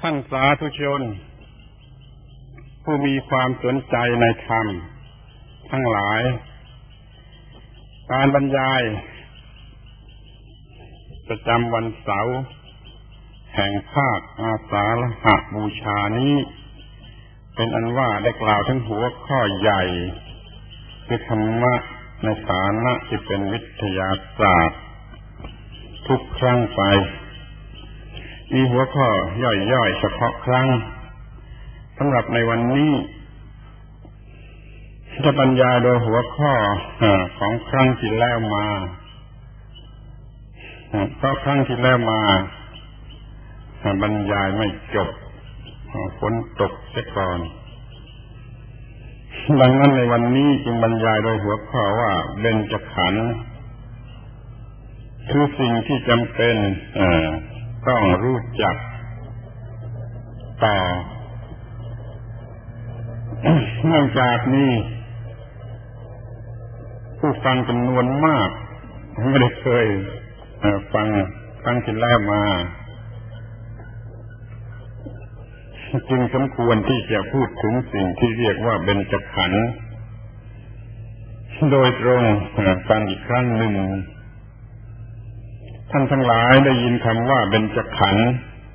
ท่านสาธุชนผู้มีความสนใจในธรรมทั้งหลายการบรรยายประจำวันเสาร์แห่งภาคอาสาฬหบูชานี้เป็นอันว่าได้กล่าวถึงหัวข้อใหญ่คือธรรมะในฐานะที่เป็นวิทยาศาสตร์ทุกครั้งไปมีหัวข้อย่อยๆเฉพาะครั้งสำหรับในวันนี้จะบรรยายโดยหัวข้อของครั้งที่แล้วมาเพราะครั้งที่แล้วมาบรรยายไม่จบฝนตกเสียก่อนดังนั้นในวันนี้จึงบรรยายโดยหัวข้อว่าเบญจขันธ์คือสิ่งที่จำเป็นต้องรู้จักต่อเนื่องจากนี้ผู้ฟังจำนวนมากไม่ได้เคยฟังครั้งที่แล้วมาจึงสมควรที่จะพูดถึงสิ่งที่เรียกว่าเบญจขันธ์โดยตรงกันอีกครั้งหนึ่งท่านทั้งหลายได้ยินคำว่าเบญจขันธ์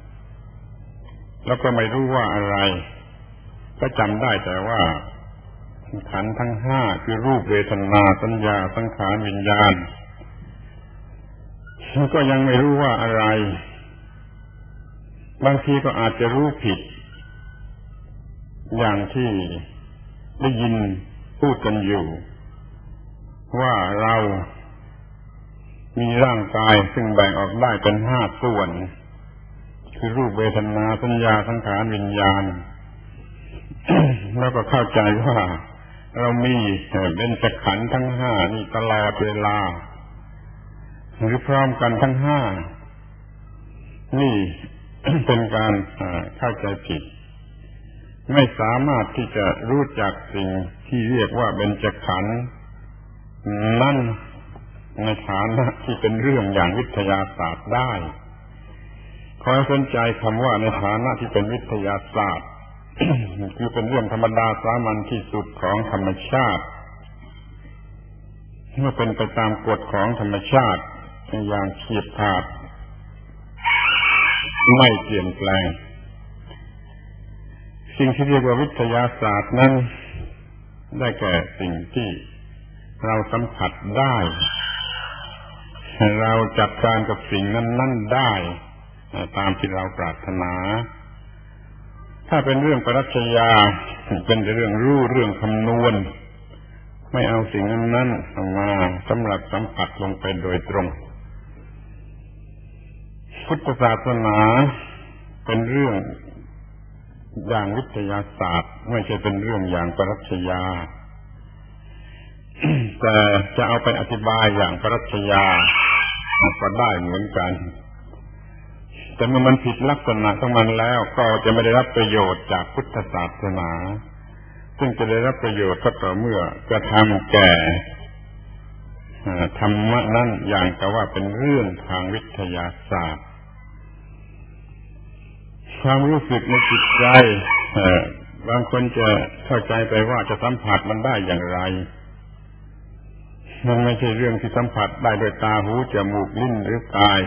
แล้วก็ไม่รู้ว่าอะไรก็จำได้แต่ว่าขันธ์ทั้งห้าคือรูปเวทนาสัญญาสังขารวิญญาณก็ยังไม่รู้ว่าอะไรบางทีก็อาจจะรู้ผิดอย่างที่ได้ยินพูดกันอยู่ว่าเรามีร่างกายซึ่งแบ่งออกได้เป็นห้าส่วนคือรูปเวทนาสัญญาสังขารวิญญาณ แล้วก็เข้าใจว่าเรามีเบญจขันธ์ทั้งห้านี่ตลอดเวลาหรือพร้อมกันทั้งห้านี่ เป็นการเข้าใจผิดไม่สามารถที่จะรู้จักสิ่งที่เรียกว่าเบญจขันธ์นั่นในฐานะที่เป็นเรื่องอย่างวิทยาศาสตร์ได้ขอให้สนใจคำว่าในฐานะที่เป็นวิทยาศาสตร์ คือเป็นเรื่องธรรมดาสามัญที่สุดของธรรมชาติเมื่อเป็นไปตามกฎของธรรมชาติอย่างเฉียบขาดไม่เปลี่ยนแปลงสิ่งที่เรียกว่าวิทยาศาสตร์นั้นได้แก่สิ่งที่เราสัมผัสได้เราจัดการกับสิ่งนั้นๆได้ตามที่เราปรารถนาถ้าเป็นเรื่องปรัชญาเป็นเรื่องรู้เรื่องคำนวณไม่เอาสิ่งนั้นๆมาสำหรับสัมผัสลงไปโดยตรงพุทธศาสนาเป็นเรื่องอย่างวิทยาศาสตร์ไม่ใช่เป็นเรื่องอย่างปรัชญา แต่จะเอาไปอธิบายอย่างปรัชญาก็ได้เหมือนกันแต่เมื่อมันผิดลักษณะของมันแล้วก็จะไม่ได้รับประโยชน์จากพุทธศาสนาซึ่งจะได้รับประโยชน์ก็ต่อเมื่อกระทำแก่ธรรมะนั้นอย่างกับว่าเป็นเรื่องทางวิทยาศาสตร์ความรู้สึกในจิตใจบางคนจะเข้าใจไปว่าจะสัมผัสมันได้อย่างไรมันไม่ใช่เรื่องที่สัมผัสได้โดยตาหูจมูกลิ้นหรือกาย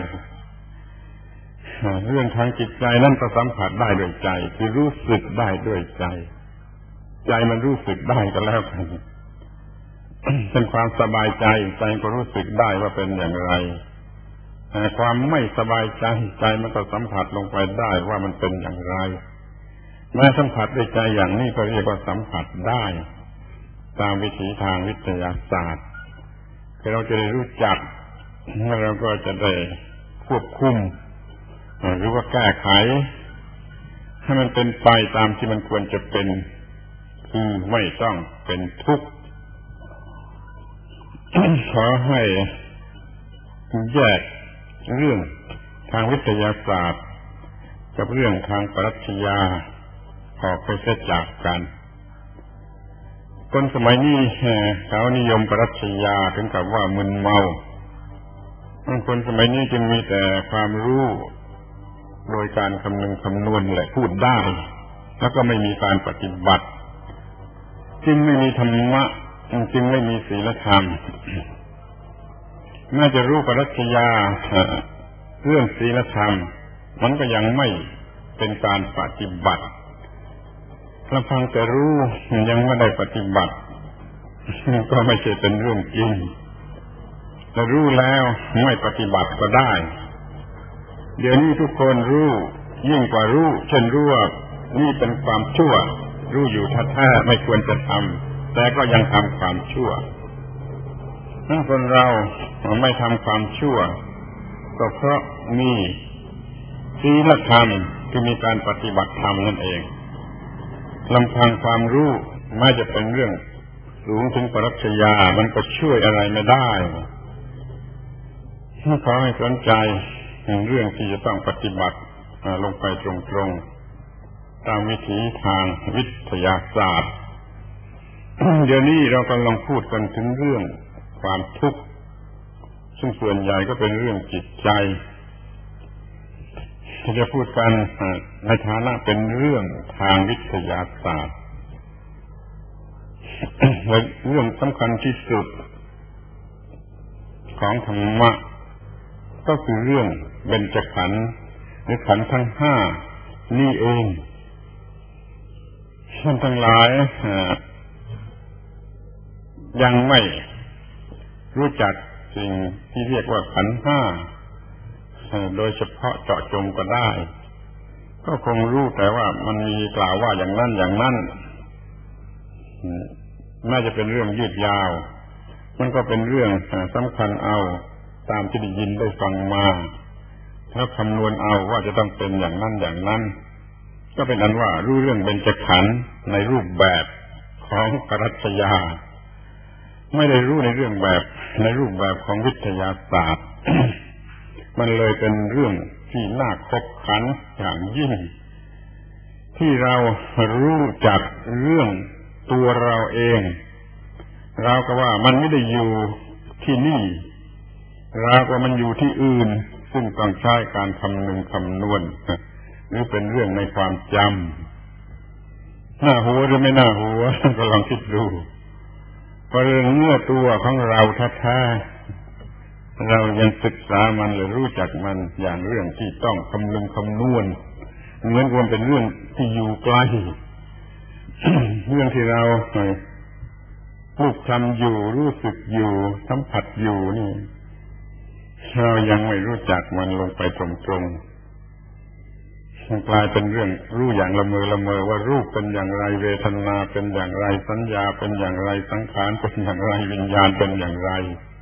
เรื่องทางจิตใจนั่นก็สัมผัสได้ด้วยใจคือรู้สึกได้ด้วยใจใจมันรู้สึกได้ก็แล้วกัน เป็นความสบายใจใจก็รู้สึกได้ว่าเป็นอย่างไรความไม่สบายใจใจมันก็สัมผัสลงไปได้ว่ามันเป็นอย่างไรแม้สัมผัสด้วยใจอย่างนี้ก็เรียกว่าสัมผัสได้ตามวิถีทางวิทยาศาสตร์คือเราจะได้รู้จักแล้วเราก็จะได้ควบคุมหรือว่าแก้ไขให้มันเป็นไปตามที่มันควรจะเป็นคือไม่ต้องเป็นทุกข์ ขอให้แยกเรื่องทางวิทยาศาสตร์กับเรื่องทางปรัชญาออกไปเสียจากกันคนสมัยนี้เขานิยมปรัชญาถึงกับว่ามึนเมาคนสมัยนี้จึงมีแต่ความรู้โดยการคำนึงคำนวณและพูดได้แล้วก็ไม่มีการปฏิบัติจึงไม่มีธรรมะจึงไม่มีศีลธรรมแม้จะรู้ปรัชญาเรื่องศีลธรรมมันก็ยังไม่เป็นการปฏิบัติลำพังแต่รู้ยังไม่ได้ปฏิบัติก็ไม่ใช่เป็นเรื่องจริงแต่รู้แล้วไม่ปฏิบัติก็ได้เดี๋ยวนี้ทุกคนรู้ยิ่งกว่ารู้เช่นรู้ว่านี่เป็นความชั่วรู้อยู่แท้ๆไม่ควรจะทำแต่ก็ยังทำความชั่วถ้าคนเราไม่ทำความชั่วก็เพราะมีศีลธรรมที่มีการปฏิบัติธรรมนั่นเองลำพังความรู้แม้จะเป็นเรื่องสูงถึงปรัชญามันก็ช่วยอะไรไม่ได้ขอให้สนใจเรื่องที่จะต้องปฏิบัติลงไปตรงๆตามวิถีทางวิทยาศาสตร์เดี๋ยวนี้เรากำลังพูดกันถึงเรื่องความทุกข์ซึ่งส่วนใหญ่ก็เป็นเรื่องจิตใจที่จะพูดกันในฐานะเป็นเรื่องทางวิทยาศาสตร์และเรื่องสำคัญที่สุดของธรรมะก็คือเรื่องเบญจขันธ์หรือขันธ์ทั้งห้านี่เองท่านทั้งหลายยังไม่รู้จักสิ่งที่เรียกว่าขันธ์ห้าโดยเฉพาะเจาะจงก็ได้ก็คงรู้แต่ว่ามันมีกล่าวว่าอย่างนั้นอย่างนั้นน่าจะเป็นเรื่องยืดยาวมันก็เป็นเรื่องสำคัญเอาตามที่ได้ยินได้ฟังมาแล้วคำนวณเอาว่าจะต้องเป็นอย่างนั้นอย่างนั้นก็เป็นอันว่ารู้เรื่องเบญจขันธ์ในรูปแบบของปรัชญาไม่ได้รู้ในเรื่องแบบในรูปแบบของวิทยาศาสตร์ มันเลยเป็นเรื่องที่น่าคบขันอย่างยิ่งที่เรารู้จักเรื่องตัวเราเองเราก็ว่ามันไม่ได้อยู่ที่นี่เราก็มันอยู่ที่อื่นซึ่งต้องใช้การคำนึงคำนวณหรือเป็นเรื่องในความจำน่าหัวหรือไม่น่าหัวก็ลองคิดดูเพราะเรื่องเนื้อตัวของเราแท้ๆเรายังศึกษามันหรือรู้จักมันอย่างเรื่องที่ต้องคำนึงคำนวณเหมือนกับเป็นเรื่องที่อยู่ไกล เรื่องที่เราพูดทำอยู่รู้สึกอยู่สัมผัสอยู่นี่เรายังไม่รู้จักมันลงไปตรงๆมันกลายเป็นเรื่องรู้อย่างละเมอว่ารูปเป็นอย่างไรเวทนาเป็นอย่างไรสัญญาเป็นอย่างไรสังขารเป็นอย่างไรวิญญาณเป็นอย่างไร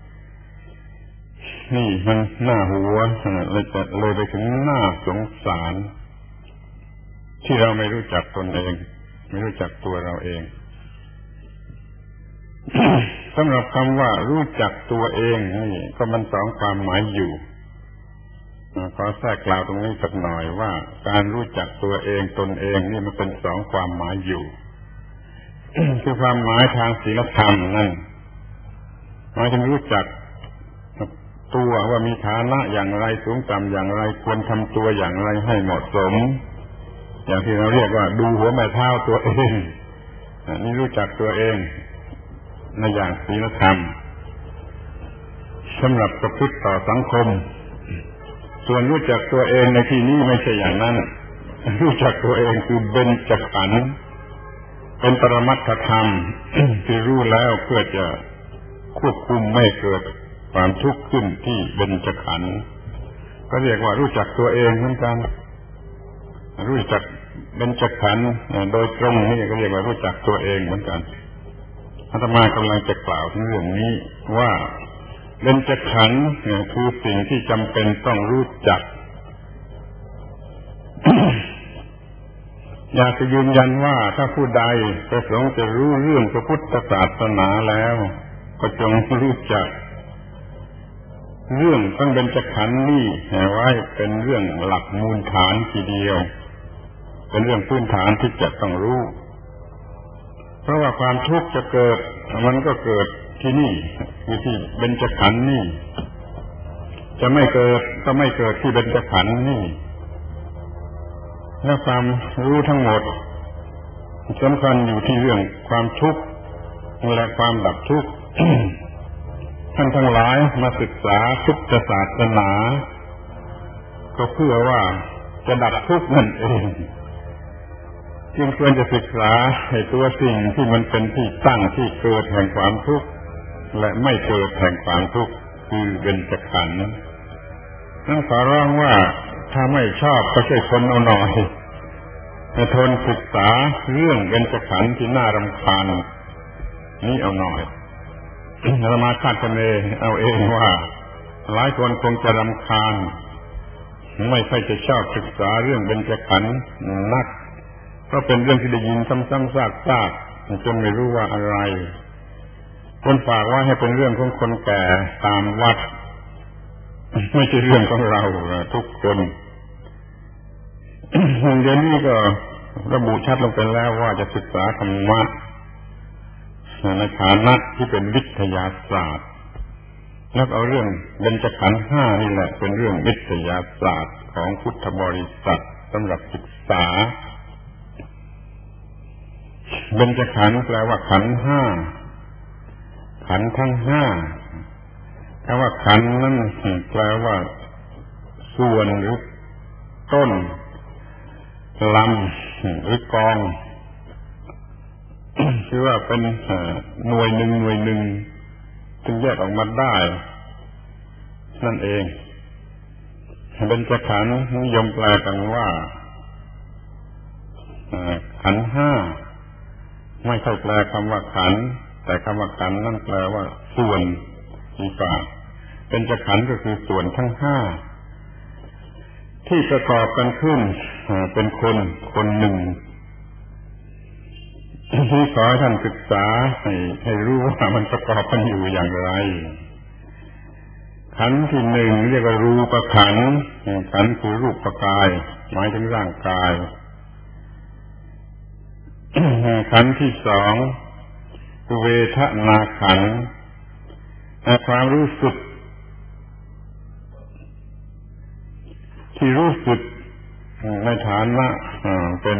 นี่มันน่าหัวเลยไปถึงน่าสงสารที่เราไม่รู้จักตนเองไม่รู้จักตัวเราเอง สำหรับคำว่ารู้จักตัวเองนี่ก็มันสองความหมายอยู่ขอแทรกกล่าวตรงนี้สักหน่อยว่าการรู้จักตัวเองตนเองนี่มันเป็นสองความหมายอยู่ คือความหมายทางศีลธรรมนั่นหมายถึงรู้จักตัวว่ามีฐานะอย่างไรสูงต่ำอย่างไรควรทำตัวอย่างไรให้เหมาะสมอย่างที่เราเรียกว่าดูหัวแม่เท้าตัวเองนี่รู้จักตัวเองในอย่างศีลธรรมสำหรับประพฤติต่อสังคมส่วนรู้จักตัวเองในที่นี้ไม่ใช่อย่างนั้นรู้จักตัวเองคือเบญจขันธ์เป็นปรมัตถธรรม ที่รู้แล้วเพื่อจะควบคุมไม่เกิดความทุกข์ขึ้นที่เบญจขันธ์ก็เรียกว่ารู้จักตัวเองเหมือนกันรู้จักเบญจขันธ์โดยตรงนี่ก็เรียกว่ารู้จักตัวเองเหมือนกันอาตมากำลังจะกล่าวถึงเรื่องนี้ว่าเบญจขันธ์คือสิ่งที่จำเป็นต้องรู้จัก อยากจะยืนยันว่าถ้าผู้ใดประสงค์จะรู้เรื่องพระพุทธศาสนาแล้วก็จงรู้จักเรื่องต้องเบญจขันธ์นี่ไว้เป็นเรื่องหลักมูลฐานทีเดียวเป็นเรื่องพื้นฐานที่จะต้องรู้เพราะว่าความทุกข์จะเกิดมันก็เกิดที่นี่คือที่เบญจขันธ์นี่จะไม่เกิดก็ไม่เกิดที่เบญจขันธ์นี่และความรู้ทั้งหมดสำคัญอยู่ที่เรื่องความทุกข์และความดับทุกข์ ท่านทั้งหลายมาศึกษาพุทธศาสนาก็เพื่อว่าจะดับทุกข์นั่นเองจึงควรจะศึกษาให้ตัวสิ่งที่มันเป็นที่ตั้งที่เกิดแห่งความทุกข์และไม่เกิดแห่งความทุกข์คือเบญจขันธ์นั่นขอร้องว่าถ้าไม่ชอบก็ช่วยทนเอาหน่อยให้ทนศึกษาเรื่องเบญจขันธ์ที่น่ารำคาญนี้เอาหน่อยเรามาคาดคะเนเอาเองว่าหลายคนคงจะรำคาญไม่ค่อยจะชอบศึกษาเรื่องเบญจขันธ์นักเพราะเป็นเรื่องที่ได้ยินซ้ำๆซากๆจนไม่รู้ว่าอะไรคนฝากว่าให้เป็นเรื่องของคนแก่ตามวัดไม่ใช่เรื่องของเราทุกคนเดี๋ยวนี้ก็ระบุชัดลงไปแล้วว่าจะศึกษาธรรมะในฐานะที่เป็นวิทยาศาสตร์แล้วเอาเรื่องเบญจขันธ์ห้านี่แหละเป็นเรื่องวิทยาศาสตร์ของพุทธบริษัทสำหรับศึกษาเบญจขันธ์แปลว่าขันธ์ห้าขันธ์ทั้งห้าคำว่าขันธ์นั้นแปลว่าส่วนหรือต้นลำหรือกองคือว่าเป็นหน่วยหนึ่งจึงแยกออกมาได้นั่นเองเบญจขันธ์นิยมแปลกันว่าขันธ์ห้าไม่ใช่แปลคำว่าขันธ์แต่คำว่าขันธ์นั่นแปลว่าส่วนดีกว่าเบญจขันธ์ก็คือส่วนทั้งห้าที่ประกอบกันขึ้นเป็นคนหนึ่งที่ขอให้ท่านศึกษาให้รู้ว่ามันประกอบกันอยู่อย่างไรขันธ์ที่หนึ่งเรียกว่ารูปขันธ์ขันธ์คือรูปกายหมายถึงร่างกายขันธ์ที่สองเวทนาขันธ์ความรู้สึกที่รู้สึกในฐานะเป็น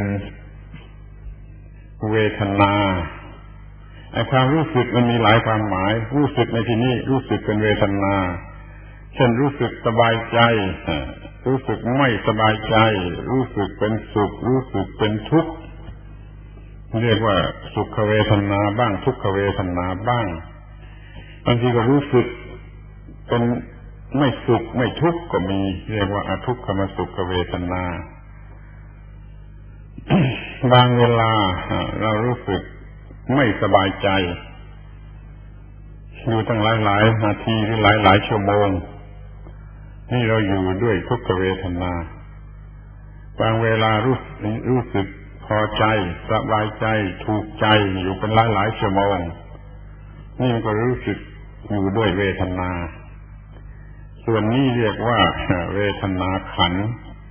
เวทนาความรู้สึกมันมีหลายความหมายรู้สึกในที่นี้รู้สึกเป็นเวทนาเช่นรู้สึกสบายใจรู้สึกไม่สบายใจรู้สึกเป็นสุขรู้สึกเป็นทุกข์เรียกว่าสุขเวทนาบ้างทุกขเวทนาบ้างบางทีก็รู้สึกเป็นไม่สุขไม่ทุกข์ก็มีเรียกว่าอทุกขมสุขเวทนาบางเวลาเรารู้สึกไม่สบายใจอยู่ตั้งหลายนาทีหรือหลายชั่วโมงนี่เราอยู่ด้วยทุกขเวทนาบางเวลารู้สึกพอใจสบายใจถูกใจอยู่เป็นหลายชั่วโมงนี่ก็รู้สึกอยู่ด้วยเวทนาส่วนนี้เรียกว่าเวทนาขันธ์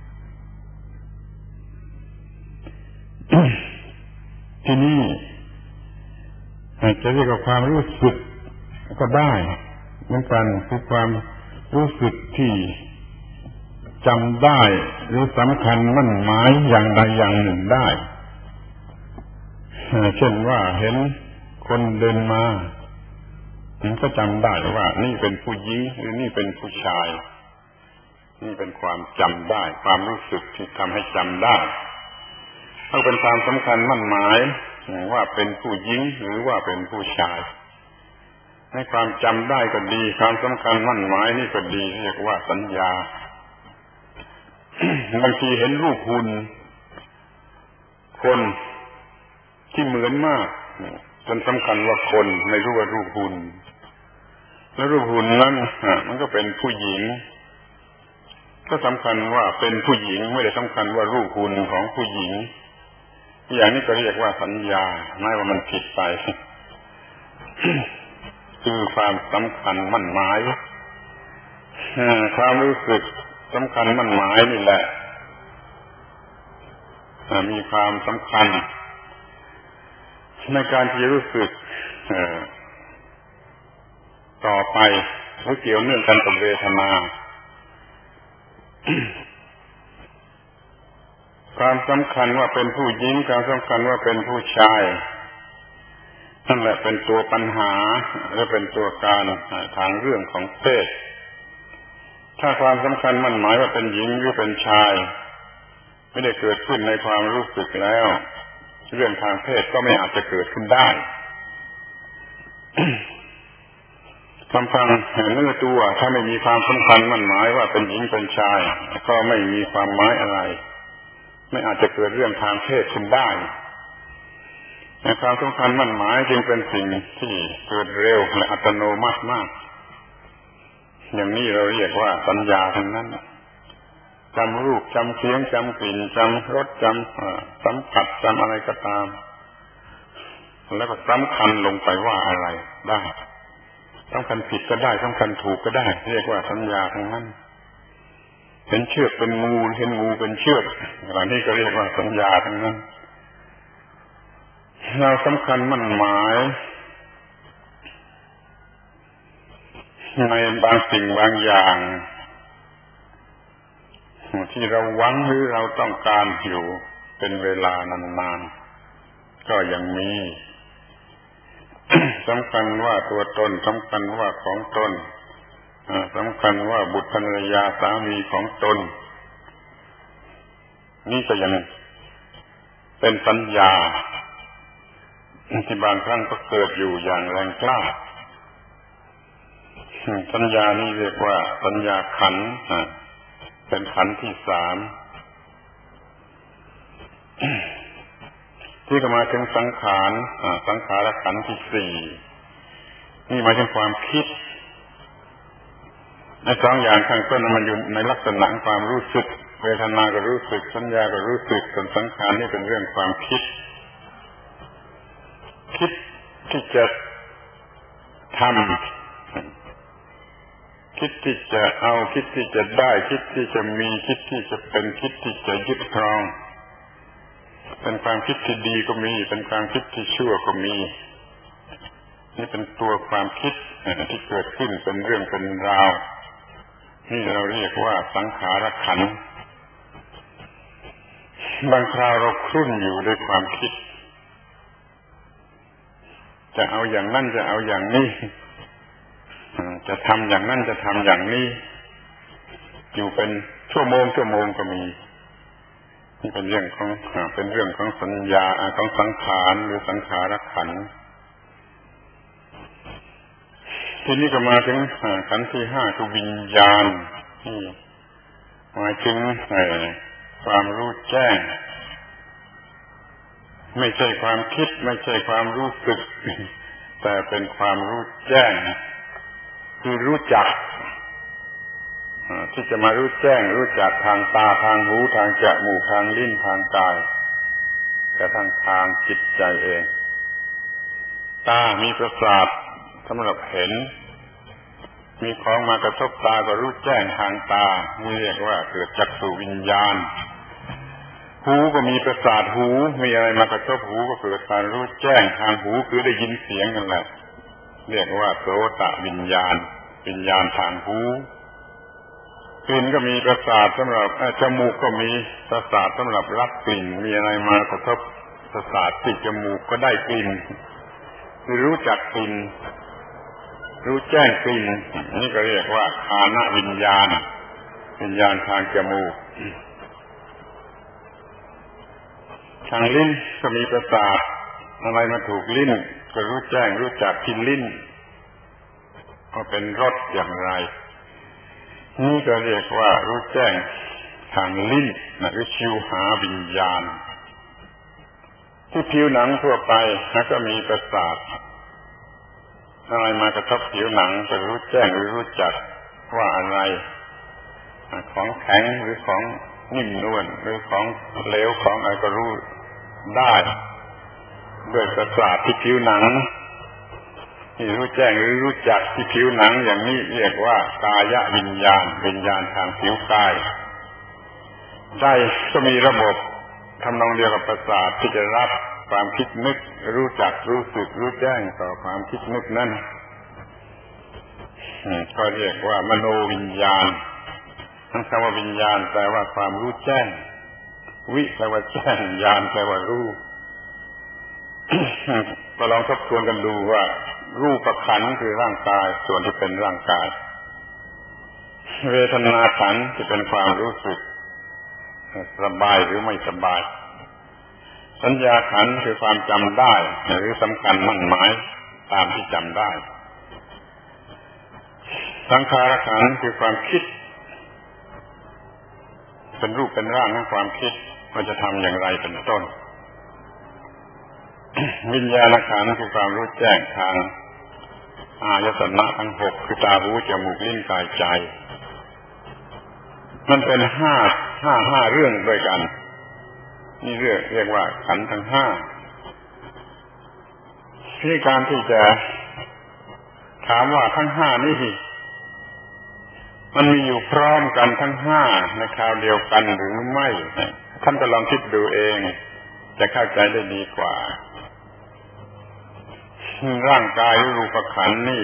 ที่นี่จะเรียกว่าความรู้สึกก็ได้เหมือนกันคือความรู้สึกที่จำได้หรือสำคัญมั่นหมายอย่างใดอย่างหนึ่งได้เช่นว่าเห็นคนเดินมามันก็จำได้ว่านี่เป็นผู้หญิงหรือนี่เป็นผู้ชายนี่เป็นความจำได้ความรู้สึกที่ทำให้จำได้ถ้าเป็นความสำคัญมั่นหมายว่าเป็นผู้หญิงหรือว่าเป็นผู้ชายให้ความจำได้ก็ดีความสำคัญมั่นหมายนี่ก็ดีเรียกว่าสัญญา บางทีเห็นรูปหุ่นคนที่เหมือนมากจนสำคัญว่าคนไม่รู้ว่ารูปหุ่นแล้วรูปหุ่นนั้นมันก็เป็นผู้หญิงก็สำคัญว่าเป็นผู้หญิงไม่ได้สำคัญว่ารูปหุ่นของผู้หญิงอย่างนี้ก็เรียกว่าสัญญาไม่ว่ามันผิดไป คือความสำคัญมั่นหมายความรู้สึกสำคัญมั่นหมายนี่แหละมีความสำคัญในการที่รู้สึกต่อไปหรือเกี่ยวเนื่องกันกับเวทนา กความสำคัญว่าเป็นผู้หญิงความสำคัญว่าเป็นผู้ชายนั่นแหละเป็นตัวปัญหาและเป็นตัวการทางเรื่องของเพศถ้าความสำคัญมันหมายว่าเป็นหญิงหรือเป็นชายไม่ได้เกิดขึ้นในความรู้สึกแล้วเรื่องทางเพศก็ไม่อาจจะเกิดขึ้นได้ลำพังเนื้อตัวถ้าไม่มีความสำคัญมันหมายว่าเป็นหญิงเป็นชายก็ไม่มีความหมายอะไรไม่อาจจะเกิดเรื่องทางเพศขึ้นได้ความสำคัญมันหมายจึงเป็นสิ่งที่เกิดเร็วและอัตโนมัติมากอย่างนี้เราเรียกว่าสัญญาทั้งนั้นจำรูปจำเสียงจำกลิ่นจำรสจำสัมผัสจำอะไรก็ตามแล้วก็สำคัญลงไปว่าอะไรได้สำคัญผิดก็ได้สำคัญถูกก็ได้เรียกว่าสัญญาทั้งนั้นเห็นเชือกเป็นงูเห็นงูเป็นเชือกเหล่านี้ก็เรียกว่าสัญญาทั้งนั้นเราสำคัญมั่นหมายในบางสิ่งบางอย่างที่เราหวังหรือเราต้องการอยู่เป็นเวลานานๆก็ยังมี สำคัญว่าตัวตนสำคัญว่าของตนสำคัญว่าบุตรภรรยาสามีของตนนี่ก็ยังเป็นสัญญาที่บางครั้งก็เกิดอยู่อย่างแรงกล้าสัญญานี้เรียกว่าสัญญาขันธ์เป็นขันธ์ที่สามที่ก็มาถึงสังขารสังขารขันธ์ที่สี่นี่หมายถึงความคิดในสองอย่างข้างต้นมันอยู่ในลักษณะความรู้สึกเวทนาก็รู้สึกสัญญาก็รู้สึกส่วนสังขารนี่เป็นเรื่องความคิดที่จะทำคิดที่จะเอาคิดที่จะได้คิดที่จะมีคิดที่จะเป็นคิดที่จะยึดครองเป็นความคิดที่ดีก็มีเป็นความคิดที่ชั่วก็มีนี่เป็นตัวความคิดที่เกิดขึ้นเป็นเรื่องเป็นราวนี่เราเรียกว่าสังขารขันธ์บางคราวเราครุ่นอยู่ด้วยความคิดจะเอาอย่างนั้นจะเอาอย่างนี้จะทำอย่างนั้นจะทำอย่างนี้อยู่เป็นชั่วโมงก็มีนี่เป็นเรื่องของสัญญาของสังขารหรือสังขารขันธ์ทีนี้ก็มาถึงขันธ์ที่ห้าคือวิญญาณที่หมายถึงความรู้แจ้งไม่ใช่ความคิดไม่ใช่ความรู้สึกแต่เป็นความรู้แจ้งคือรู้จักที่จะมารู้แจ้งรู้จักทางตาทางหูทางจมูกทางลิ้นทางกายกระทั่งทางจิตใจเองตามีประสาทสำหรับเห็นมีของมากระทบตาก็รู้แจ้งทางตานี่เรียกว่าเกิดจักษุวิญญาณหูก็มีประสาทหูมีอะไรมากระทบหูก็เกิดการรู้แจ้งทางหูคือได้ยินเสียงนั่นแหละเรียกว่าโสตวิญญาณวิญญาณทางหูกลิ่นก็มีประสาทสำหรับจมูกก็มีประสาทสำหรับรับกลิ่นมีอะไรมากระทบประสาทที่จมูกก็ได้กลิ่นคือรู้จักกลิ่นรู้แจ้งกลิ่นนี่ก็เรียกว่าฆานวิญญาณวิญญาณทางจมูกทางลิ้นก็มีประสาทอะไรมาถูกลิ้นก็รู้แจ้งรู้จักกินลิ้นก็เป็นรสอย่างไรนี่ก็เรียกว่ารู้แจ้งทางลิ้นหรือชิวหาวิญญาณที่ผิวหนังทั่วไปก็มีประสาทอะไรมากระทบผิวหนังก็รู้แจ้งหรือรู้จักว่าอะไรของแข็งหรือของนิ่มนวลหรือของเหลวของอะไรก็รู้ได้ด้วยประสาทที่ผิวหนังที่รู้แจ้งหรือรู้จักที่ผิวหนังอย่างนี้เรียกว่ากายวิญญาณวิญญาณทางผิวกายใจก็มีระบบทำนองเดียวกับประสาทที่จะรับความคิดนึกรู้จักรู้สึกรู้แจ้งต่อความคิดนึกนั้นก็เรียกว่ามโนวิญญาณคำว่าวิญญาณแปลว่าความรู้แจ้งวิแปลว่าแจ้งญาณแปลว่ารู้ ก็ลองทบทวนกันดูว่ารูปขันธ์คือร่างกายส่วนที่เป็นร่างกายเวทนาขันธ์ที่เป็นความรู้สึกสบายหรือไม่สบายสัญญาขันธ์คือความจำได้หรือสำคัญมั่นหมายตามที่จำได้สังขารขันธ์คือความคิดเป็นรูปเป็นร่างของความคิดว่าจะทำอย่างไรเป็นต้นวิญญาณขันธ์คือความรู้แจ้งทางอายตนะทั้งหกคือตาหูจมูกลิ้นกายใจมันเป็นห้าเรื่องด้วยกันนี่เรียกว่าขันธ์ทั้งห้าที่การที่จะถามว่าทั้งห้านี่มันมีอยู่พร้อมกันทั้งห้าในคราวเดียวกันหรือไม่ท่านก็ลองคิดดูเองจะเข้าใจได้ดีกว่าร่างกายรูปขันธ์นี่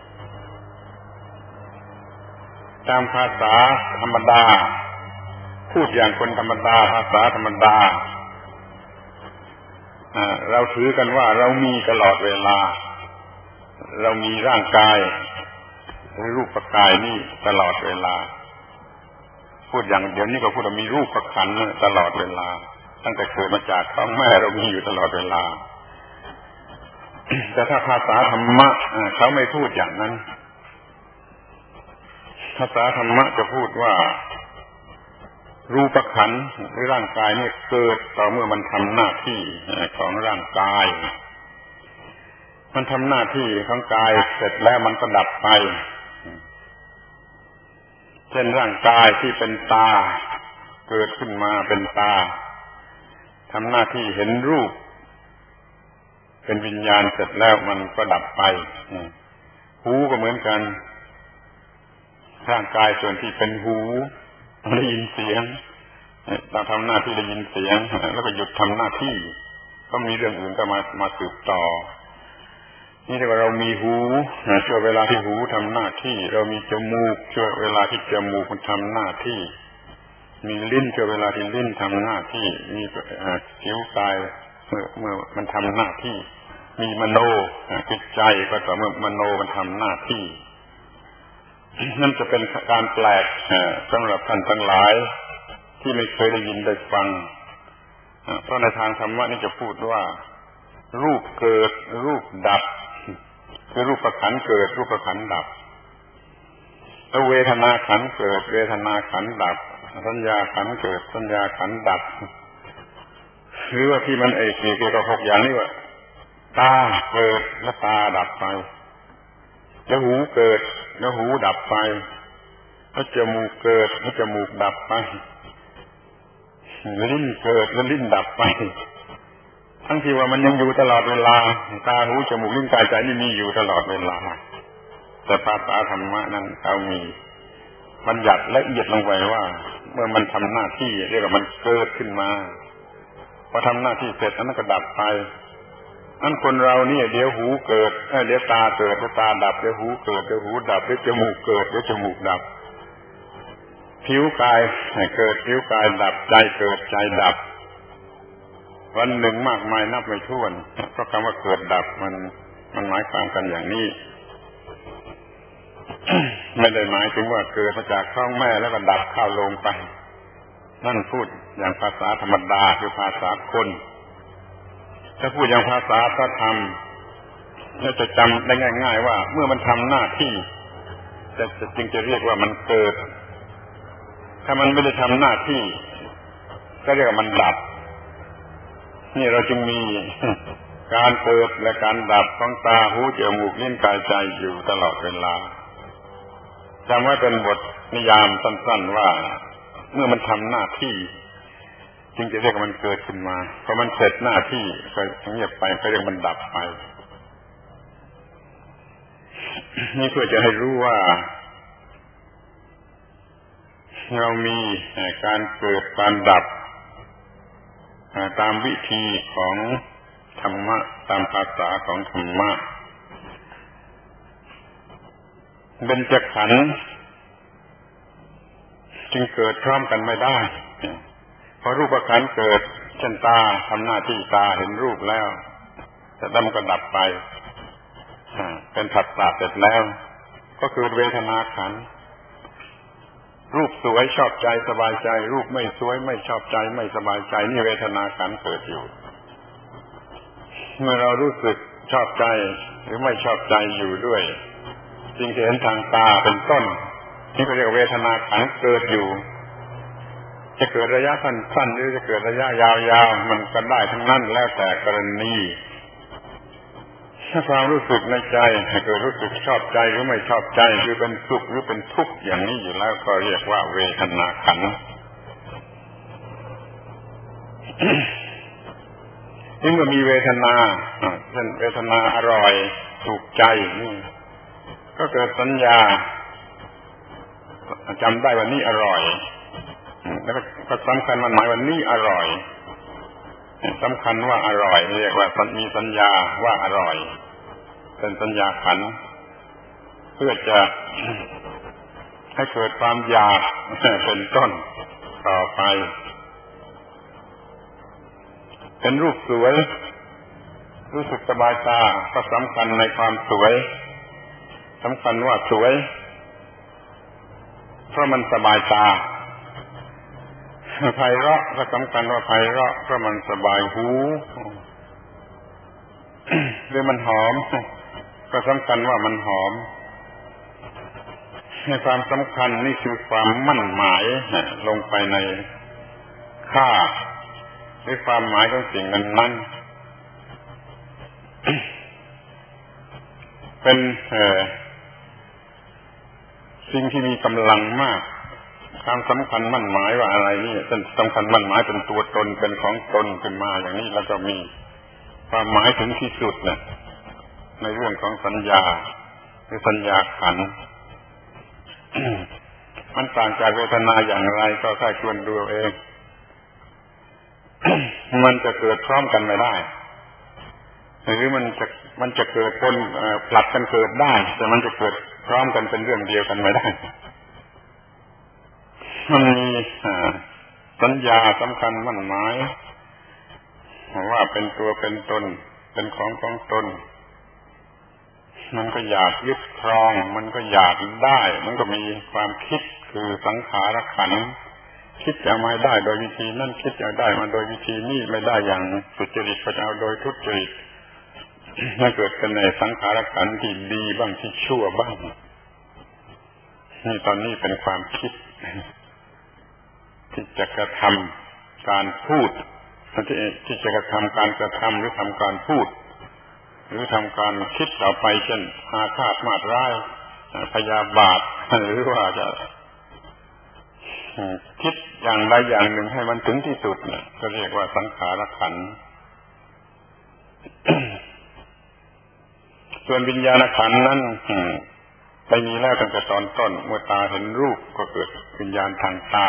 ตามภาษาธรรมดาพูดอย่างคนธรรมดาภาษาธรรมดาเราถือกันว่าเรามีตลอดเวลาเรามีร่างกายรูปกายนี่ตลอดเวลาพูดอย่างเดี๋ยวนี้ก็พูดว่ามีรูปขันธ์ตลอดเวลาตั้งแต่เกิดมาจากท้องแม่เรามีอยู่ตลอดเวลาแต่ถ้าภาษาธรรมะเขาไม่พูดอย่างนั้นภาษาธรรมะจะพูดว่ารูปขันธ์หรือร่างกายนี่เกิดต่อเมื่อมันทำหน้าที่ของร่างกายมันทำหน้าที่ของกายเสร็จแล้วมันก็ดับไปเช่นร่างกายที่เป็นตาเกิดขึ้นมาเป็นตาทำหน้าที่เห็นรูปเป็นวิญญาณเสร็จแล้วมันก็ดับไปหูก็เหมือนกันร่างกายส่วนที่เป็นหูได้ยินเสียงเราทำหน้าที่ได้ยินเสียงแล้วก็หยุดทำหน้าที่ก็มีเรื่องอื่นก็มาสืบต่อนี่เรียกว่าเรามีหูช่วยเวลาที่หูทำหน้าที่เรามีจมูกช่วยเวลาที่จมูกมันทำหน้าที่มีลิ้นช่วยเวลาที่ลิ้นทำหน้าที่มีผิวกายเมื่อมันทำหน้าที่มีมโนจิตใจก็ต่อเมื่อมโนมันทำหน้าที่นั่นจะเป็นการแปลกสำหรับท่านทั้งหลายที่ไม่เคยได้ยินได้ฟังเพราะในทางธรรมะนี่จะพูดว่ารูปเกิดรูปดับคือรูปขันธ์เกิดรูปขันธ์ดับแล้วเวทนาขันธ์เกิดเวทนาขันธ์ดับสัญญาขันธ์เกิดสัญญาขันธ์ดับหรือว่าที่มันเกี่ยวกับหกอย่างนี้ว่าตาเกิดแล้วตาดับไปแล้วหูเกิดแล้วหูดับไปแล้วจมูกเกิดแล้วจมูกดับไปลิ้นเกิดแล้วลิ้นดับไปทั้งที่ว่ามันยังอยู่ตลอดเวลาตาหูจมูกลิ้นกายใจนี่มีอยู่ตลอดเวลาแต่ภาษาธรรมะนั้นเขามีบัญญัติละเอียดลงไปว่าเมื่อมันทำหน้าที่เรียกว่ามันเกิดขึ้นมาพอทำหน้าที่เสร็จอันนั้นก็ดับไปอันคนเราเนี่ยเดี๋ยวหูเกิดเดี๋ยวตาเกิดเดี๋ยวตาดับเดี๋ยวหูเกิดเดี๋ยวหูดับเดี๋ยวจมูกเกิดเดี๋ยวจมูกดับผิวกายเกิดผิวกายดับใจเกิดใจดับวันหนึ่งมากมายนับไม่ถ้วนเพราะคำว่าเกิดดับมันหมายความกันอย่างนี้ ไม่ได้หมายถึงว่าเกิดมาจากท้องแม่แล้วก็ดับเข้าลงไปนั่นพูดอย่างภาษาธรรมดาคือภาษาคนถ้าพูดอย่างภาษาพระธรรมจะจำได้ง่ายๆว่าเมื่อมันทำหน้าที่จึงจะเรียกว่ามันเกิดถ้ามันไม่ได้ทำหน้าที่ก็เรียกว่ามันดับนี่เราจึงมีการเกิดและการดับของตาหูจมูกลิ้นกายใจอยู่ตลอดเวลาจำไว้เป็นบทนิยามสั้นๆว่าเมื่อมันทำหน้าที่จึงจะเรียกว่ามันเกิดขึ้นมาพอมันเสร็จหน้าที่ก็เงียบไปก็เรียกมันดับไปนี่เพื่อจะให้รู้ว่าเรามีการเกิดการดับตามวิธีของธรรมะตามภาษาของธรรมะเบญจขันธ์จึงเกิดพร้อมกันไม่ได้พอรูปขันธ์เกิดเช่นตาทำหน้าที่ตาเห็นรูปแล้วแต่ดำก็ดับไปเป็นผัสสะเสร็จแล้วก็คือเวทนาขันธ์รูปสวยชอบใจสบายใจรูปไม่สวยไม่ชอบใจไม่สบายใจนี่เวทนาขันธ์เกิดอยู่เมื่อเรารู้สึกชอบใจหรือไม่ชอบใจอยู่ด้วยสิ่งที่เห็นทางตาเป็นต้นนี่ก็เรียกเวทนาขันธ์เกิดอยู่จะเกิดระยะสั้นๆหรือจะเกิดระยะยาวๆมันก็ได้ทั้งนั้นแล้วแต่กรณีถ้าความรู้สึกในใจเกิดรู้สึกชอบใจหรือไม่ชอบใจคือเป็นสุขหรือเป็นทุกข์อย่างนี้อยู่แล้วก็เรียกว่าเวทนาขันธ์นี่ก็มีเวทนาเช่นเวทนาอร่อยถูกใจนี่ก็เกิดสัญญาจำได้ว่านี่อร่อยแล้วก็สำคัญมันหมายว่านี่อร่อยสำคัญว่าอร่อยเรียกว่ามีสัญญาว่าอร่อยเป็นสัญญาขันธ์เพื่อจะให้เกิดความอยากเป็นต้นต่อไปเป็นรูปสวยรู้สึกสบายตาก็สำคัญในความสวยสำคัญว่าสวยเพราะมันสบายตาไพเราะก็สำคัญว่าไพเราะเพราะมันสบายหูหรือมันหอมก็สำคัญว่ามันหอมในความสำคัญนี่คือความมั่นหมายลงไปในค่าหรือความหมายของสิ่งนั้นๆเป็นสิ่งที่มีกำลังมากความสำคัญมั่นหมายว่าอะไรนี่สำคัญมั่นหมายเป็นตัวตนเป็นของตนขึ้นมาอย่างนี้แล้วก็มีความหมายถึงที่สุดเนี่ยในเรื่องของสัญญาหรือสัญญาขันธ์ มันต่างจากเวทนาอย่างไรก็ค่อยควรดูเอง มันจะเกิดพร้อมกันไม่ได้หรือมันจะเกิดคนผลัดกันเกิดได้แต่มันจะเกิดพร้อมกันเป็นเรื่องเดียวกันไม่ได้มันมีสัญญาสำคัญมั่นหมายว่าเป็นตัวเป็นตนเป็นของตนมันก็อยากยึดครองมันก็อยากได้มันก็มีความคิดคือสังขารขันธ์คิดจะมาได้โดยวิธีนั่นคิดจะได้มาโดยวิธีนี้ไม่ได้อย่างสุจริตก็จะเอาโดยทุจริตมันเกิดกันในสังขารขันธ์ที่ดีบ้างที่ชั่วบ้างนี่ตอนนี้เป็นความคิดที่จะกระทำการพูดที่จะกระทำการกระทำหรือทำการพูดหรือทำการคิดต่อไปเช่นอาฆาตมาตร้ายพยาบาทหรือว่าจะคิดอย่างใดอย่างหนึ่งให้มันถึงที่สุดเนี่ยก็เรียกว่าสังขารขันธ์ ส่วนวิญญาณขันธ์นั้นไปมีแล้วตั้งแต่ตอนต้นเมื่อตาเห็นรูปก็เกิดวิญญาณทางตา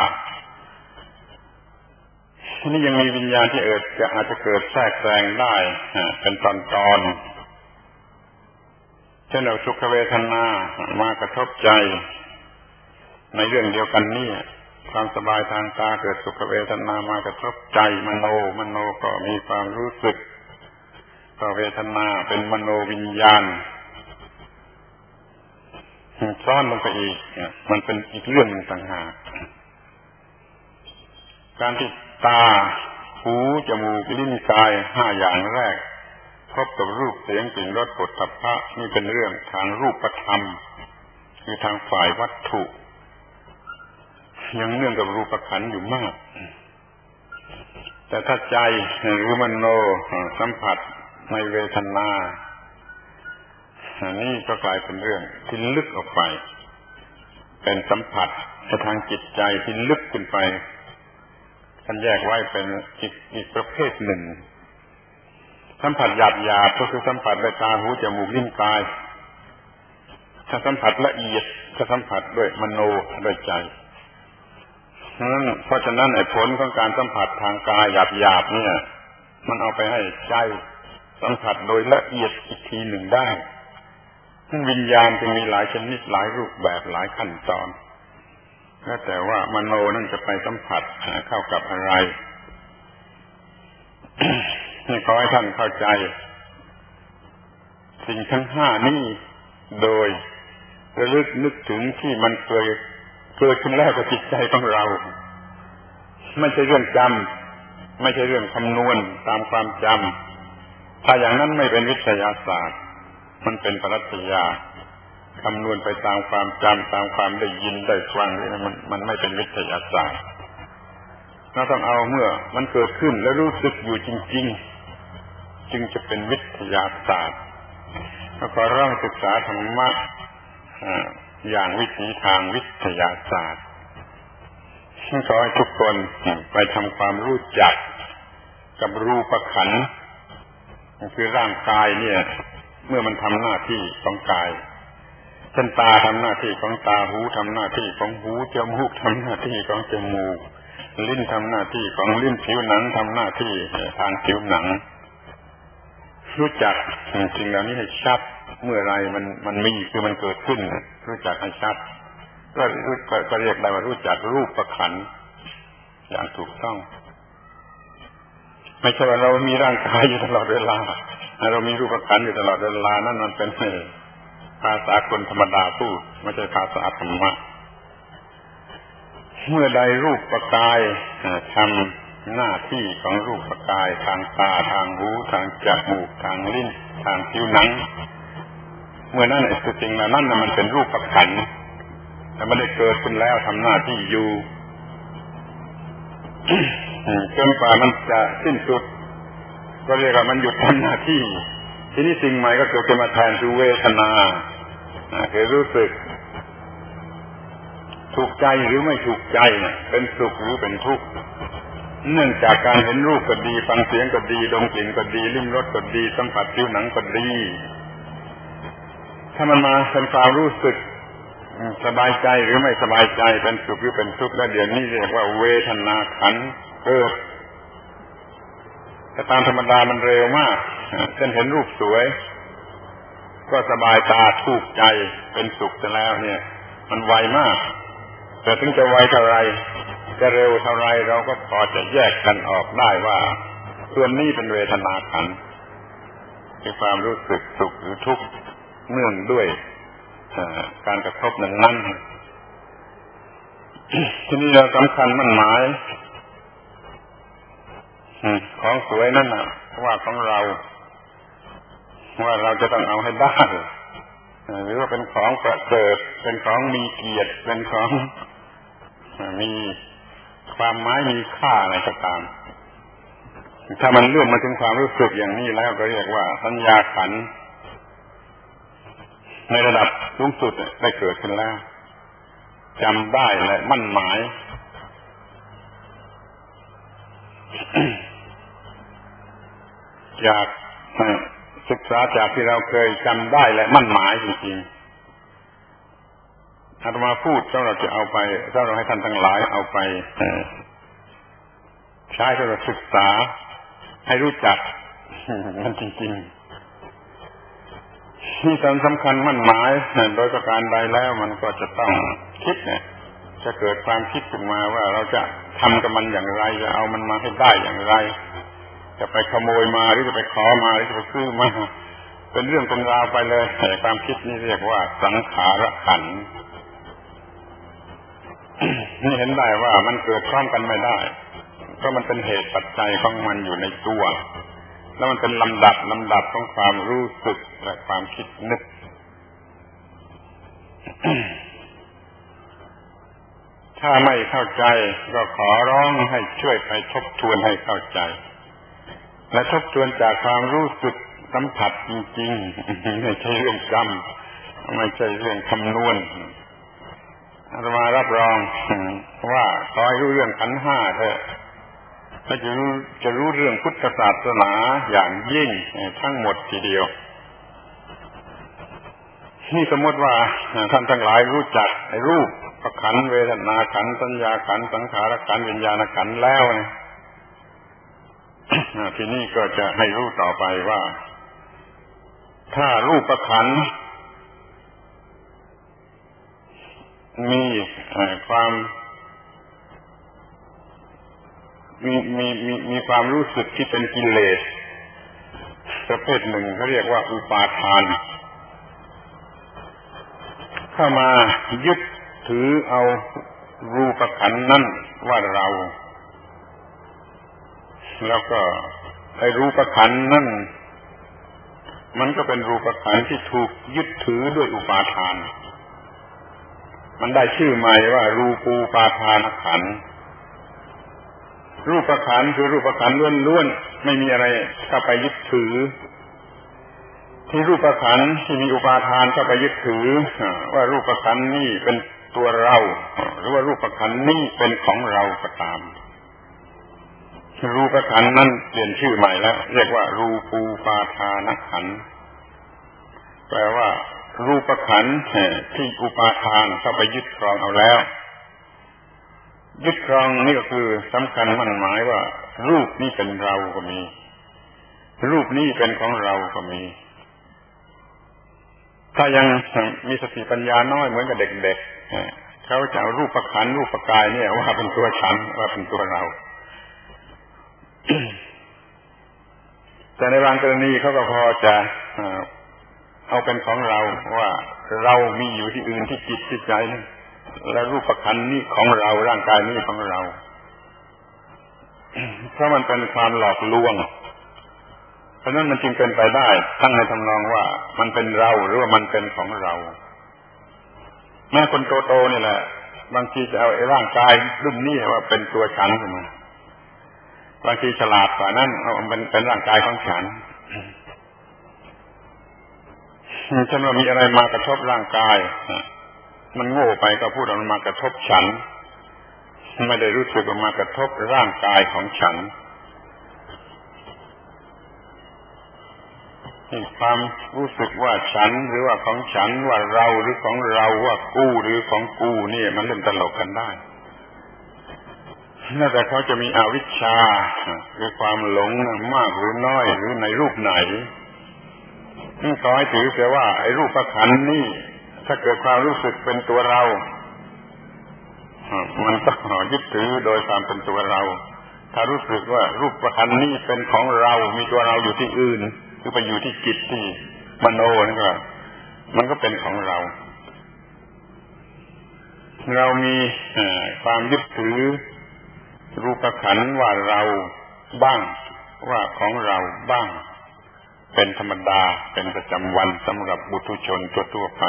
ทีนี้ยังมีวิญญาณที่อาจจะเกิดแทรกแซงได้เป็นตอนเช่นเอาสุขเวทนามากระทบใจในเรื่องเดียวกันนี่ความสบายทางตาเกิดสุขเวทนามากระทบใจมโนก็มีความรู้สึกต่อเวทนาเป็นมโนวิญญาณซ้อนลงไปอีกมันเป็นอีกเรื่องนึงต่างหากการที่ตาหูจมูกลิ้นกาย5อย่างแรกพบกับรูปเสียงกลิ่นรสโผฏฐัพพะนี่เป็นเรื่องทางรูปธรรมคือทางฝ่ายวัตถุยังเนื่องกับรูปขันธ์อยู่มากแต่ถ้าใจหรือมโนสัมผัสในเวทนานี่ก็กลายเป็นเรื่องที่ลึกออกไปเป็นสัมผัสทางจิตใจที่ลึกขึ้นไปท่านแยกไว้เป็นอีกประเภทหนึ่งสัมผัสหยาบก็คือสัมผัสด้วยตาหูจมูกลิ้นกายถ้าสัมผัสละเอียดก็สัมผัสด้วยมโนด้วยใจเพราะฉะนั้นผลของการสัมผัสทางกายหยาบเนี่ยมันเอาไปให้ใจสัมผัสโดยละเอียดอีกทีหนึ่งได้วิญญาณจึงมีหลายชนิดหลายรูปแบบหลายขั้นตอนแล้วแต่ว่ามโนนั่นจะไปสัมผัสเข้ากับอะไร นี่ขอให้ท่านเข้าใจสิ่งทั้งห้านี้โดยระลึกนึกถึงที่มันเคยเกิดขึ้นแล้วกับจิตใจของเราไม่ใช่เรื่องจำไม่ใช่เรื่องคำนวณตามความจำถ้าอย่างนั้นไม่เป็นวิทยาศาสตร์มันเป็นปรัชญาคำนวณไปตามความจำตามความได้ยินได้ฟังนี่มันไม่เป็นวิทยาศาสตร์เราต้องเอาเมื่อมันเกิดขึ้นแล้วรู้สึกอยู่จริงๆจึงจะเป็นวิทยาศาสตร์แล้วก็เริ่มศึกษาธรรมะอย่างวิถีทางวิทยาศาสตร์ขอให้ทุกคนไปทำความรู้จักกับรูปขันธ์คือร่างกายเนี่ยเมื่อมันทำหน้าที่ของกายเช่นตาทำหน้าที่ของตาหูทำหน้าที่ของหูจมูกทำหน้าที่ของจมูกลิ้นทำหน้าที่ของลิ้นผิวหนังทำหน้าที่ทางผิวหนังรู้จักสิ่งเหล่านี้ให้ชัดเมื่อไรมันมีคือมันเกิดขึ้นรู้จักให้ชัดก็เรียกได้ว่ารู้จักรูปขันธ์อย่างถูกต้องไม่ใช่ว่าเรามีร่างกายอยู่ตลอดเวลาเรามีรูปขันธ์อยู่ตลอดเวลานั่นมันเป็นภาษาคนธรรมดาพูดไม่ใช่ภาษาธรรมะเมื่อใดรูปกายทำหน้าที่ของรูปกายทางตาทางหูทางจมูกทางลิ้นทางผิวหนังเมื่อนั้นสิ่งเหล่านั้นมันเป็นรูปขันธ์แต่ไม่ได้เกิดขึ้นแล้วทำหน้าที่อยู่ จนกว่ามันจะสิ้นสุดก็เรียกว่ามันหยุดทำหน้าที่ทีนี้สิ่งใหม่ก็เกิดขึ้นมาแทนคือเวทนาคือรู้สึกถูกใจหรือไม่ถูกใจเป็นสุขหรือเป็นทุกข์เนื่องจากการเห็นรูปก็ดีฟังเสียงก็ดีดมกลิ่นก็ดีลิ้มรสก็ดีสัมผัสผิวหนังก็ดีถ้ามันมาเป็นความรู้สึกสบายใจหรือไม่สบายใจเป็นสุขหรือเป็นทุกข์แล้วเดี๋ยวนี้เรียกว่าเวทนาขันธ์เกิดแต่ตามธรรมดามันเร็วมากเช่นเห็นรูปสวยก็สบายตาถูกใจเป็นสุขซะแล้วเนี่ยมันไวมากแต่ถึงจะไวเท่าไรจะเร็วเท่าไรเราก็พอจะแยกกันออกได้ว่าส่วนนี้เป็นเวทนาขันธ์คือความรู้สึกสุขหรือทุกข์เนื่องด้วยการกระทบนั้นที่นี่เราสำคัญมั่นหมายของสวยนั่นนะว่าของเราว่าเราจะต้องเอาให้ได้หรือว่าเป็นของประเสริฐเป็นของมีเกียรติเป็นของมีความหมายมีค่าอะไรก็ตามถ้ามันเลื่อนมาถึงความรู้สึกอย่างนี้แล้วก็เรียกว่าสัญญาขันธ์ในระดับสูงสุดได้เกิดขึ้นแล้วจำได้และมั่นหมายจากศึกษาจากที่เราเคยจำได้และมั่นหมายจริงๆอาตมาพูดสำหรับจะเอาไปสำหรับให้ท่านทั้งหลายเอาไปใช้สำหรับศึกษาให้รู้จักมันจริงๆที่สำคัญมั่นหมายโดยประการใดแล้วมันก็จะต้องคิดจะเกิดความคิดขึ้นมาว่าเราจะทำกับมันอย่างไรจะเอามันมาให้ได้อย่างไรจะไปขโมยมาหรือจะไปขอมาหรือจะไปซื้อมาเป็นเรื่องเป็นราวไปเลยแต่ความคิดนี่เรียกว่าสังขารขันธ์นี่เห็นได้ว่ามันเกิดพร้อมกันไม่ได้เพราะมันเป็นเหตุปัจจัยของมันอยู่ในตัวแล้วมันเป็นลำดับของความรู้สึกและความคิดนึก ถ้าไม่เข้าใจก็ขอร้องให้ช่วยไปทบทวนให้เข้าใจและทบทวนจากความรู้สึกสัมผัสจริงๆไม่ใช่เรื่องจำไม่ใช่เรื่องคำนวณอาตมารับรองว่าขอให้รู้เรื่องขันธ์ห้าเถอะถ้าจะรู้เรื่องพุทธศาสนาอย่างยิ่งทั้งหมดทีเดียวนี่สมมติว่าท่านทั้งหลายรู้จักรูปขันธ์เวทนาขันธ์สัญญาขันธ์สังขารขันธ์วิญญาณขันธ์แล้วทีนี้ก็จะให้รู้ต่อไปว่าถ้ารูปขันธ์มีความมีความรู้สึกที่เป็นกิเลสประเภทหนึ่งเขาเรียกว่าอุปาทานเข้ามายึดถือเอารูปขันธ์นั่นว่าเราแล้วก็ไอ้รูปขันธ์นั่นมันก็เป็นรูปขันธ์ที่ถูกยึดถือด้วยอุปาทานมันได้ชื่อใหม่ว่ารูปูปาทานขันธ์รูปขันธ์คือรูปขันธ์ล้วนๆไม่มีอะไรเข้าไปยึดถือที่รูปขันธ์ที่มีอุปาทานเข้าไปยึดถือว่ารูปขันธ์นี่เป็นตัวเราหรือว่ารูปขันธ์นี่เป็นของเราก็ตามรูปขันธ์นั้นเปลี่ยนชื่อใหม่แล้วเรียกว่ารูปูปาทานขันธ์แปลว่ารูปขันธ์ที่อุปาทานเข้าไปยึดครองเอาแล้วยึดครองนี่ก็คือสำคัญมั่นหมายว่ารูปนี้เป็นเราก็มีรูปนี้เป็นของเราก็มีถ้ายังมีสติปัญญาน้อยเหมือนกับเด็กๆเขาจะเอารูปขันธ์รูปกายเนี่ยว่าเป็นตัวฉันว่าเป็นตัวเรา แต่ในบางกรณีเขาก็พอจะเอาเป็นของเราว่าเรามีอยู่ที่อื่นที่จิตที่ใจนี่และรูปขันธ์นี่ของเราร่างกายนี่ของเราเพราะมันเป็นความหลอกลวงเพราะนั้นมันจึงเป็นไปได้ทั้งในทำนองว่ามันเป็นเราหรือว่ามันเป็นของเราแม้คนโตๆนี่แหละบางทีจะเอาไอ้ร่างกายรุ่นนี้ว่าเป็นตัวฉันขึ้นมาบางทีฉลาดกว่านั้นเอามันเป็นร่างกายของฉันฉันว่ามีอะไรมากระทบร่างกายมันโง่ไปก็พูดว่ามันมากระทบฉันไม่ได้รู้สึกว่ามากระทบร่างกายของฉันความรู้สึกว่าฉันหรือว่าของฉันว่าเราหรือของเราว่ากูหรือของกูนี่มันเล่นตลกกันได้น่าแต่เขาจะมีอวิชชาคือความหลงมากหรือน้อยหรือในรูปไหนขอให้ถือเสียว่าไอ้รูปขันธ์นี่ถ้าเกิดความรู้สึกเป็นตัวเรามันก็ยึดถือโดยความเป็นตัวเราถ้ารู้สึกว่ารูปขันธ์นี่เป็นของเรามีตัวเราอยู่ที่อื่นคือไปอยู่ที่จิตที่มโนนี่ก็มันก็เป็นของเราเรามีความยึดถือรูปขันธ์ว่าเราบ้างว่าของเราบ้างเป็นธรรมดาเป็นประจำวันสำหรับบุถุชนทั่วไป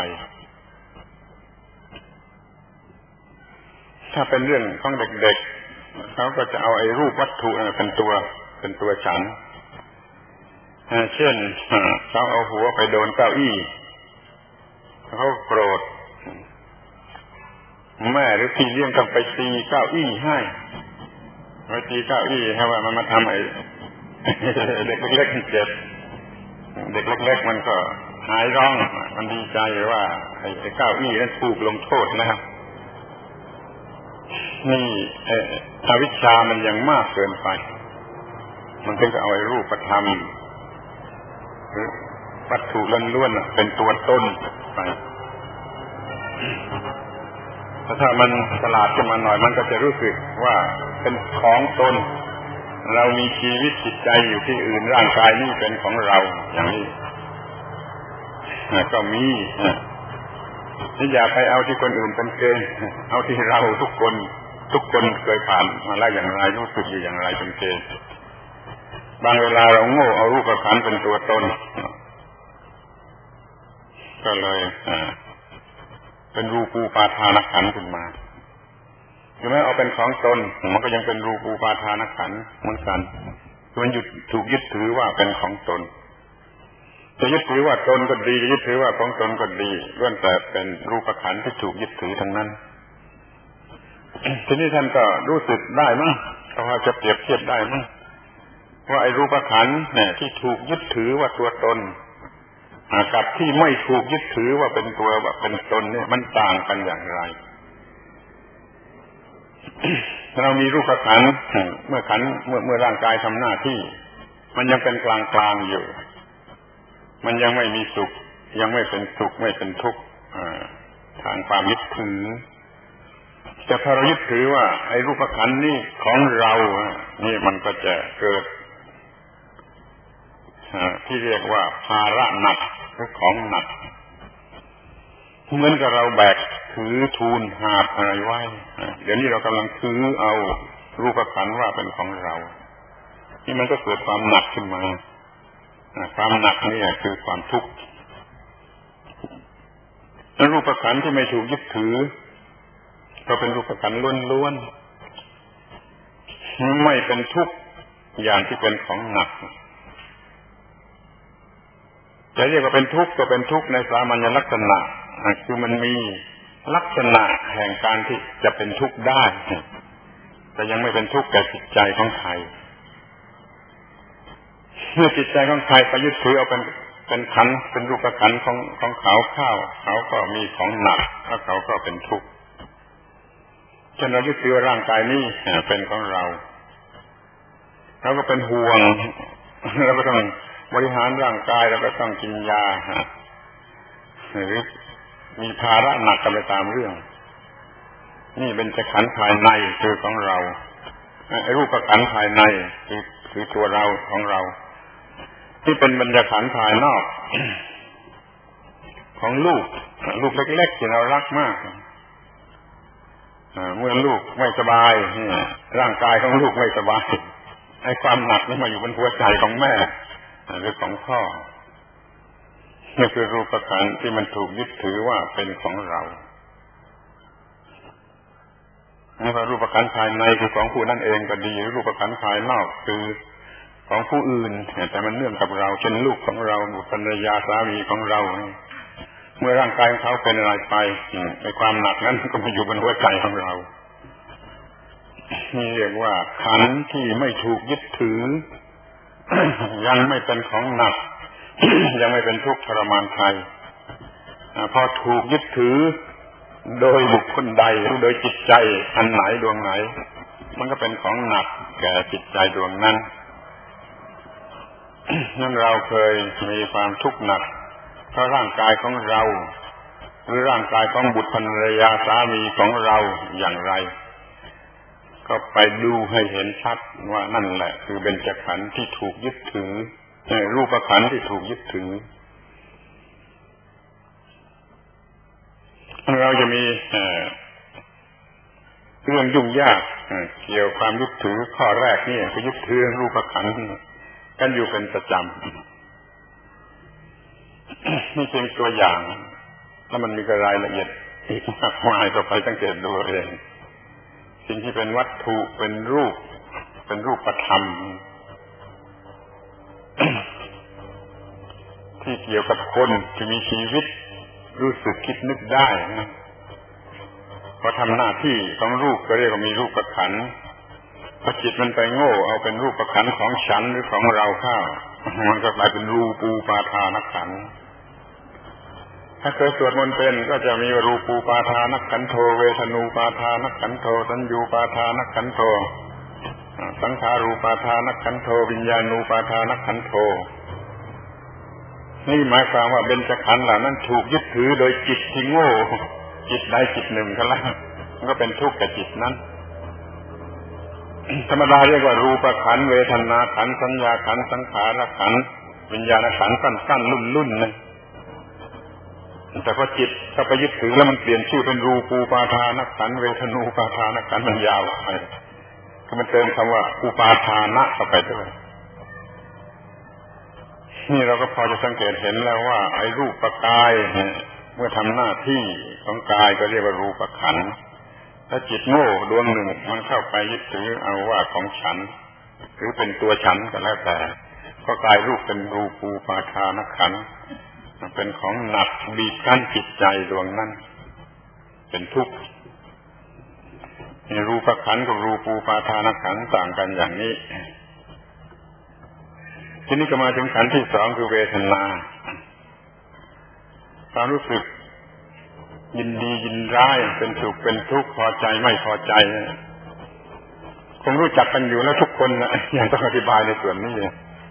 ถ้าเป็นเรื่องของเด็กๆเขาก็จะเอาไอ้รูปวัตถุเป็นตัวฉันเช่นเขาเอาหัวไปโดนเก้าอี้เขาโกรธแม่หรือพี่เลี้ยงต้องไปตีเก้าอี้ให้ไปตีเก้าอี้ให้ว่ามันมาทำไอ้เด็กเล็กๆเจ็บเด็กเล็กๆมันก็หายร้องมันดีใจว่าไอ้เก้าอี้นั้นถูกลงโทษนะครับนี่อวิชชามันยังมากเกินไปมันถึงจะเอาไอ้รูปธรรมหรือวัตถุล้วนๆเป็นตัวตนไปถ้ามันฉลาดขึ้นมาหน่อยมันก็จะรู้สึกว่าเป็นของตนเรามีชีวิตจิตใจอยู่ที่อื่นร่างกายนี่เป็นของเราอย่างนี้ก็มีนี่อย่าไปเอาที่คนอื่นเป็นเกณฑ์เอาที่เราทุกคนเคยผ่านมาแล้วอย่างไรรู้สึกอยู่อย่างไรเป็นเกณฑ์บางเวลาเราโง่เอารูปขันธ์เป็นตัวตนก็เลยเป็นรูปูปาทานขันธ์ขึ้นมาถึงแม้เอาเป็นของตนมันก็ยังเป็นรูปูปาทานขันธ์เหมือนกันมันถูกยึดถือว่าเป็นของตนจะยึดถือว่าตนก็ดีจะยึดถือว่าของตนก็ดีล้วนแต่เป็นรูปขันธ์ที่ถูกยึดถือทั้งนั้นทีนี้ท่านก็รู้สึกได้มั้งพอจะเปรียบเทียบได้มั้งว่าไอ้รูปขันธ์เนี่ยที่ถูกยึดถือว่าตัวตนกับที่ไม่ถูกยึดถือว่าเป็นตัวว่าเป็นตนเนี่ยมันต่างกันอย่างไรเรามีรูปขันธ์เมื่อร่างกายทำหน้าที่มันยังเป็นกลางๆอยู่มันยังไม่มีสุขยังไม่เป็นสุขไม่เป็นทุกข์ทางความยึดถือแต่ถ้าเรายึดถือว่าไอ้รูปขันธ์นี่ของเรานี่มันก็จะเกิดที่เรียกว่าภาระหนักหรือของหนักเหมือนกับเราแบกถือทูลหาบอะไรไว้เดี๋ยวนี้เรากำลังถือเอารูปขันธ์ว่าเป็นของเรานี่มันก็เกิดความหนักขึ้นมาความหนักนี่คือความทุกข์แล้วรูปขันธ์ที่ไม่ถูกยึดถือก็เป็นรูปขันธ์ล้วนๆไม่เป็นทุกข์อย่างที่เป็นของหนักจะเรียกว่าเป็นทุกข์ก็เป็นทุกข์ในสามัญลักษณะคือมันมีลักษณะแห่งการที่จะเป็นทุกข์ได้แต่ยังไม่เป็นทุกข์แก่จิตใจของใครเมื่อจิตใจของใครไปยึดถือเอาเป็นขันธ์เป็นรูปขันธ์ของเขาเขาก็มีของหนักแล้วเขาก็เป็นทุกข์ฉะนั้นเรายึดถือร่างกายนี้เป็นของเราเราก็เป็นห่วงเราก็ต้องบริหารร่างกายเราก็ต้องกินยาหรือมีภาระหนักกันไปตามเรื่องนี่เป็นจะขันธ์ภายในคือของเราไอ้รูปขันธ์ภายในคือตัวเราของเราที่เป็นบรรยากาศภายนอกของลูกเล็กๆที่เรารักมากเมื่อลูกไม่สบายร่างกายของลูกไม่สบายไอ้ความหนักนี่มาอยู่บนหัวใจของแม่หรือของพ่อนี่คือรูปขันธ์ที่มันถูกยึดถือว่าเป็นของเราไม่ว่ารูปขันธ์ภายในคือของผู้นั่นเองก็ดีรูปขันธ์ภายนอกคือของผู้อื่นแต่มันเนื่องกับเราเช่นลูกของเราบุตรภรรยาสามีของเราเมื่อร่างกายของเขาเป็นอะไรไปไอ้ความหนักนั้นก็มาอยู่บนหัวใจของเรานี่เรียกว่าขันธ์ที่ไม่ถูกยึดถือ ยังไม่เป็นของหนัก ยังไม่เป็นทุกข์ทรมานใครพอถูกยึดถือโดยบุคคลใดหรือโดยจิตใจอันไหนดวงไหนมันก็เป็นของหนักแก่จิตใจดวงนั้นนั่นเราเคยมีความทุกข์หนักเพราะร่างกายของเราหรือร่างกายของบุตรภรรยาสามีของเราอย่างไรก็ไปดูให้เห็นชัดว่านั่นแหละคือเบญจขันธ์ที่ถูกยึดถือรูปขันธ์ที่ถูกยึดถือเราจะมีเรื่องยุ่งยากเกี่ยวกับความยึดถือข้อแรกนี่คือยึดถือรูปขันธ์กันอยู่เป็นประจำนี่เพียงตัวอย่างแล้วมันมีรายละเอียดอีกมากมายต่อไปสังเกตดูเองสิ่งที่เป็นวัตถุเป็นรูปธรรมที่เกี่ยวกับคนที่มีชีวิตรู้สึกคิดนึกได้นะพอทำหน้าที่ของรูปก็เรียกว่ามีรูปขันธ์พอจิตมันไปโง่เอาเป็นรูปขันธ์ของฉันหรือของเราเข้ามันก็กลายเป็นรูปูปาทานขันธ์ถ้าเคยสวดมนต์เป็นก็จะมีรูปูปาทานขันโธเวทนูปาทานขันโธสัญญูปาทานขันโธสังขารูปาทานขันโธวิญญาณูปาทานขันโธนี่หมายความว่าเบญจขันธ์เหล่านั้นถูกยึดถือโดยจิตที่โง่จิตใดจิตหนึ่งก็แล้วมันก็เป็นทุกข์กับจิตนั้นธรรมดาเรียกว่ารูปขันธ์เวทนาขันธ์สัญญาขันธ์สังขารขันธ์วิญญาณขันธ์สั้นๆลุ่นๆนะแต่พอจิตถ้าไปยึดถือแล้วมันเปลี่ยนชื่อเป็นรูปูปาทานขันธ์เวทนูปาทานขันธ์มันยาวไปก็มันเติมคำว่าอุปาทานะเข้าไปด้วยนี่เราก็พอจะสังเกตเห็นแล้วว่าไอ้รูปกายเมื่อทำหน้าที่ของกายก็เรียกว่ารูปขันธ์ถ้าจิตโง่ดวงหนึ่งมันเข้าไปยึดถือเอาว่าของฉันหรือเป็นตัวฉันก็แล้วแต่ก็กลายรูปเป็นรูปูปาทานขันธ์เป็นของหนักบีบคั้นจิตใจดวงนั้นเป็นทุกข์รูปขันธ์กับรูปูปาทานขันธ์ต่างกันอย่างนี้ทีนี้ก็มาถึงขันธ์ที่สองคือเวทนาความรู้สึกยินดียินร้ายเป็นสุขเป็นทุกข์พอใจไม่พอใจคงรู้จักกันอยู่แล้วทุกคนนะยังต้องอธิบายในส่วนนี้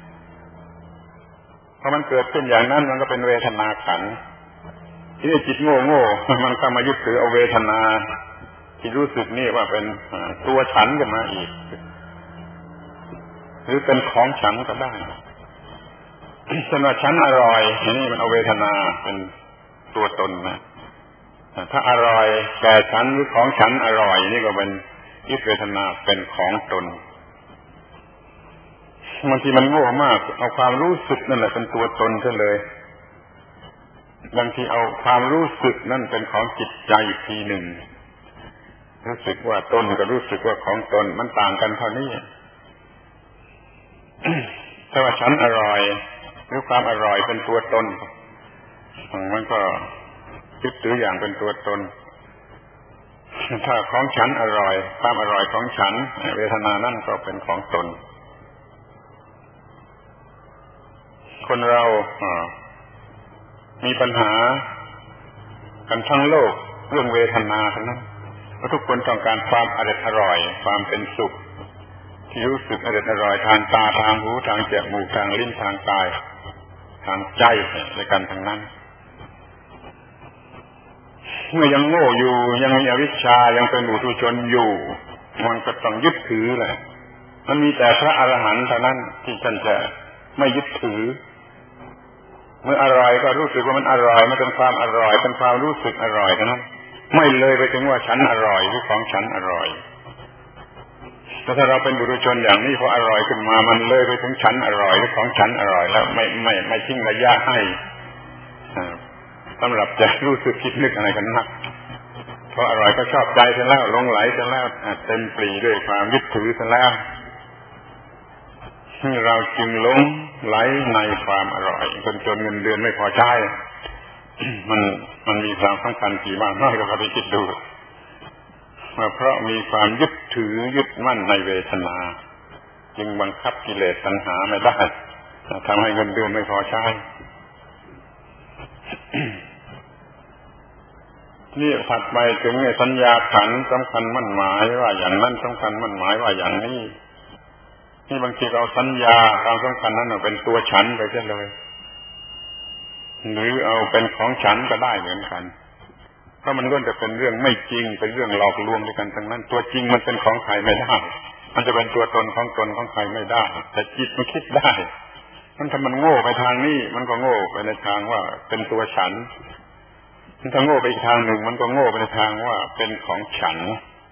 พอมันเกิดขึ้นอย่างนั้นมันก็เป็นเวทนาขันธ์ที่จิตโง่มันก็มายึดถือเอาเวทนาที่รู้สึกนี่ว่าเป็นตัวฉันขึ้นมาอีกหรือเป็นของฉันก็ได้เช่นว่าฉันอร่อยนี่มันเอาเวทนาเป็นตัวตนนะถ้าอร่อยแก่ฉันหรือของฉันอร่อยนี่ก็เป็นยึดเวทนาเป็นของตนบางทีมันโง่มากเอาความรู้สึกนั่นแหละเป็นตัวตนซะเลยบางทีเอาความรู้สึกนั่นเป็นของจิตใจอีกทีหนึ่งรู้สึกว่าตนกับรู้สึกว่าของตนมันต่างกันเท่านี้ถ้าว่าฉันอร่อยหรือความอร่อยเป็นตัวตนมันก็ยึดถืออย่างเป็นตัวตนถ้าของฉันอร่อยความอร่อยของฉันเวทนานั่นก็เป็นของตนคนเรามีปัญหากันทั้งโลกเรื่องเวทนาทั้งนั้นเพราะทุกคนต้องการความอร่อยความเป็นสุขที่รู้สึกอร่อยทางตาทางหูทางจมูกทางลิ้นทางกายทางใจด้วยกันทั้งนั้นเมื่อยังโง่อยู่ยังมีอวิชชายังเป็นปุถุชนอยู่มันก็ต้องยึดถือแหละมันมีแต่พระอรหันต์เท่านั้นที่ท่านจะไม่ยึดถือเมื่ออร่อยก็รู้สึกว่ามันอร่อยมันเป็นความอร่อยเป็นความรู้สึกอร่อยเท่านั้นไม่เลยไปถึงว่าฉันอร่อยหรือของฉันอร่อยแต่ถ้าเราเป็นบุรุษชนอย่างนี้พออร่อยขึ้นมามันเลยไปถึงฉันอร่อยหรือของฉันอร่อยแล้วไม่ทิ้งระยะให้สำหรับจะรู้สึกคิดนึกอะไรกันนักพออร่อยก็ชอบใจซะแล้วหลงไหลซะแล้วเต็มปรีด้วยความยึดถือซะแล้วเราจึงหลงไหลในความอร่อยจนเงินเดือนไม่พอใช้มันมีความสำคัญกี่มากน้อยก็ไปคิดดูเพราะมีความยึดถือยึดมั่นในเวทนาจึงบังคับกิเลสตัณหาไม่ได้ทำให้เงินเดือนไม่พอใช้นี่ถัดไปถึงสัญญาขันธ์สำคัญมั่นหมายว่าอย่างนั้นสำคัญมั่นหมายว่าอย่างนี้นี่บางทีเราสัญญาความสำคัญนั้นเป็นตัวฉันไปเสียเลยหรือเอาเป็นของฉันก็ได้เหมือนกันเพราะมันล้วนจะเป็นเรื่องไม่จริงเป็นเรื่องหลอกลวงด้วยกันทั้งนั้นตัวจริงมันเป็นของใครไม่ได้มันจะเป็นตัวตนของใครไม่ได้แต่จิตมันคิดได้ถ้ามันโง่ไปทางนี้มันก็โง่ไปในทางว่าเป็นตัวฉันถ้าโง่ไปอีกทางหนึ่งมันก็โง่ไปในทางว่าเป็นของฉัน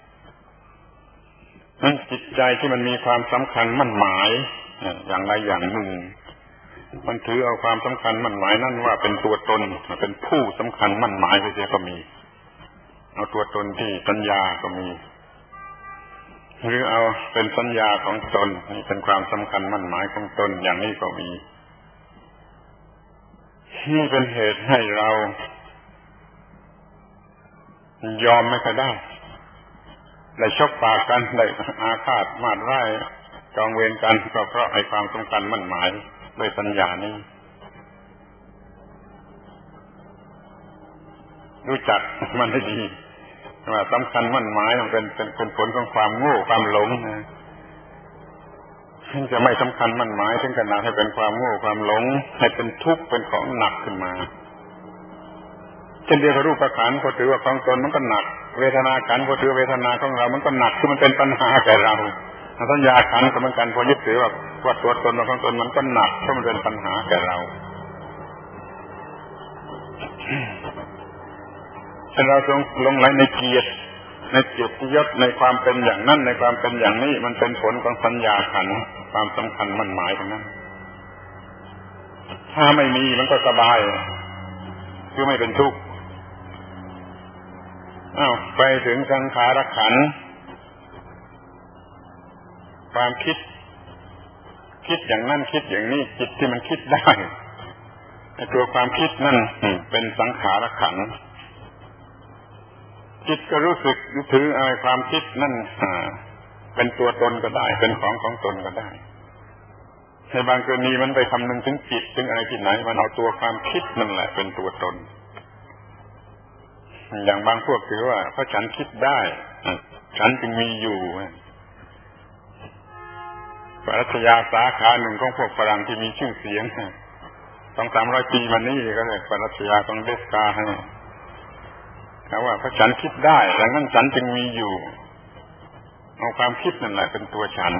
นั่นจิตใจที่มันมีความสำคัญมั่นหมายอย่างใดอย่างหนึ่งมันถือเอาความสำคัญมั่นหมายนั่นว่าเป็นตัวตนเป็นผู้สำคัญมั่นหมายไปเสียก็มีเอาตัวตนที่สัญญาก็มีหรือเอาเป็นสัญญาของตนนี่เป็นความสำคัญมั่นหมายของตนอย่างนี้ก็มีนี่เป็นเหตุให้เรายอมไม่ค่อยได้ชกปากกันได้อาฆาตมาดร้ายจองเวรกันก็เพราะไอ้ความสำคัญมั่นหมายด้วยสัญญานี้รู้จักมันให้ดีว่าสำคัญมั่นหมายมันเป็นผลของความโง่ความหลงนะจะไม่สำคัญมั่นหมายถึงขนาดให้เป็นความโง่ความหลงให้เป็นทุกข์เป็นของหนักขึ้นมาเช่นเดียวกับรูปขันธ์ก็ถือว่าของตนมันก็หนักเวทนาขันธ์ก็ถือเวทนาของเรามันก็หนักคือมันเป็นปัญหาแก่เราสัญญาขันธ์ก็เหมือนกันพอยึดถือว่าตัวตนของตนมันก็หนักเพราะมันเป็นปัญหาแก่เราถ้าเราลงไหลในเกียรติในเกียรติยศในความเป็นอย่างนั้นในความเป็นอย่างนี้มันเป็นผลของสัญญาขันธ์ความสำคัญมั่นหมายทั้งนั้นถ้าไม่มีมันก็สบายคือไม่เป็นทุกข์ไปถึงสังขารขันธ์ความคิดอย่างนั้นคิดอย่างนี้จิตที่มันคิดได้ตัวความคิดนั่นเป็นสังขารขันธ์จิตก็รู้สึกถือความคิดนั่นเป็นตัวตนก็ได้เป็นของตนก็ได้ในบางกรณีมันไปคำนึงถึงจิตถึงอะไรที่ไหนมันเอาตัวความคิดนั่นแหละเป็นตัวตนอย่างบางพวกถือว่าเพราะฉันคิดได้ฉันจึงมีอยู่ปรัชญาสาขาหนึ่งของพวกฝรั่งที่มีชื่อเสียง 200-300 ปีมานี้ก็เลยปรัชญาของเดสการ์แต่ว่าเพราะฉันคิดได้ดังนั้นฉันจึงมีอยู่เอาความคิดนั่นแหละเป็นตัวฉัน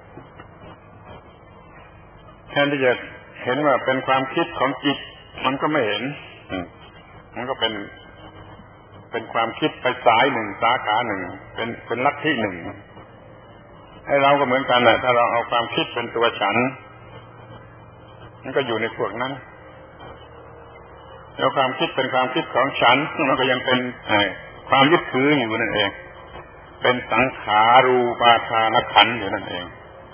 แทนที่จะเห็นว่าเป็นความคิดของจิตมันก็ไม่เห็นมันก็เป็นความคิดไปสายหนึ่งสาขาหนึ่งเป็นลัทธิหนึ่งให้เราก็เหมือนกันแหละถ้าเราเอาความคิดเป็นตัวฉันมันก็อยู่ในพวกนั้นแล้วความคิดเป็นความคิดของฉันมันก็ยังเป็นความยึดถืออยู่นั่นเองเป็นสังขารูปาทานขันธ์อยู่นั่นเอง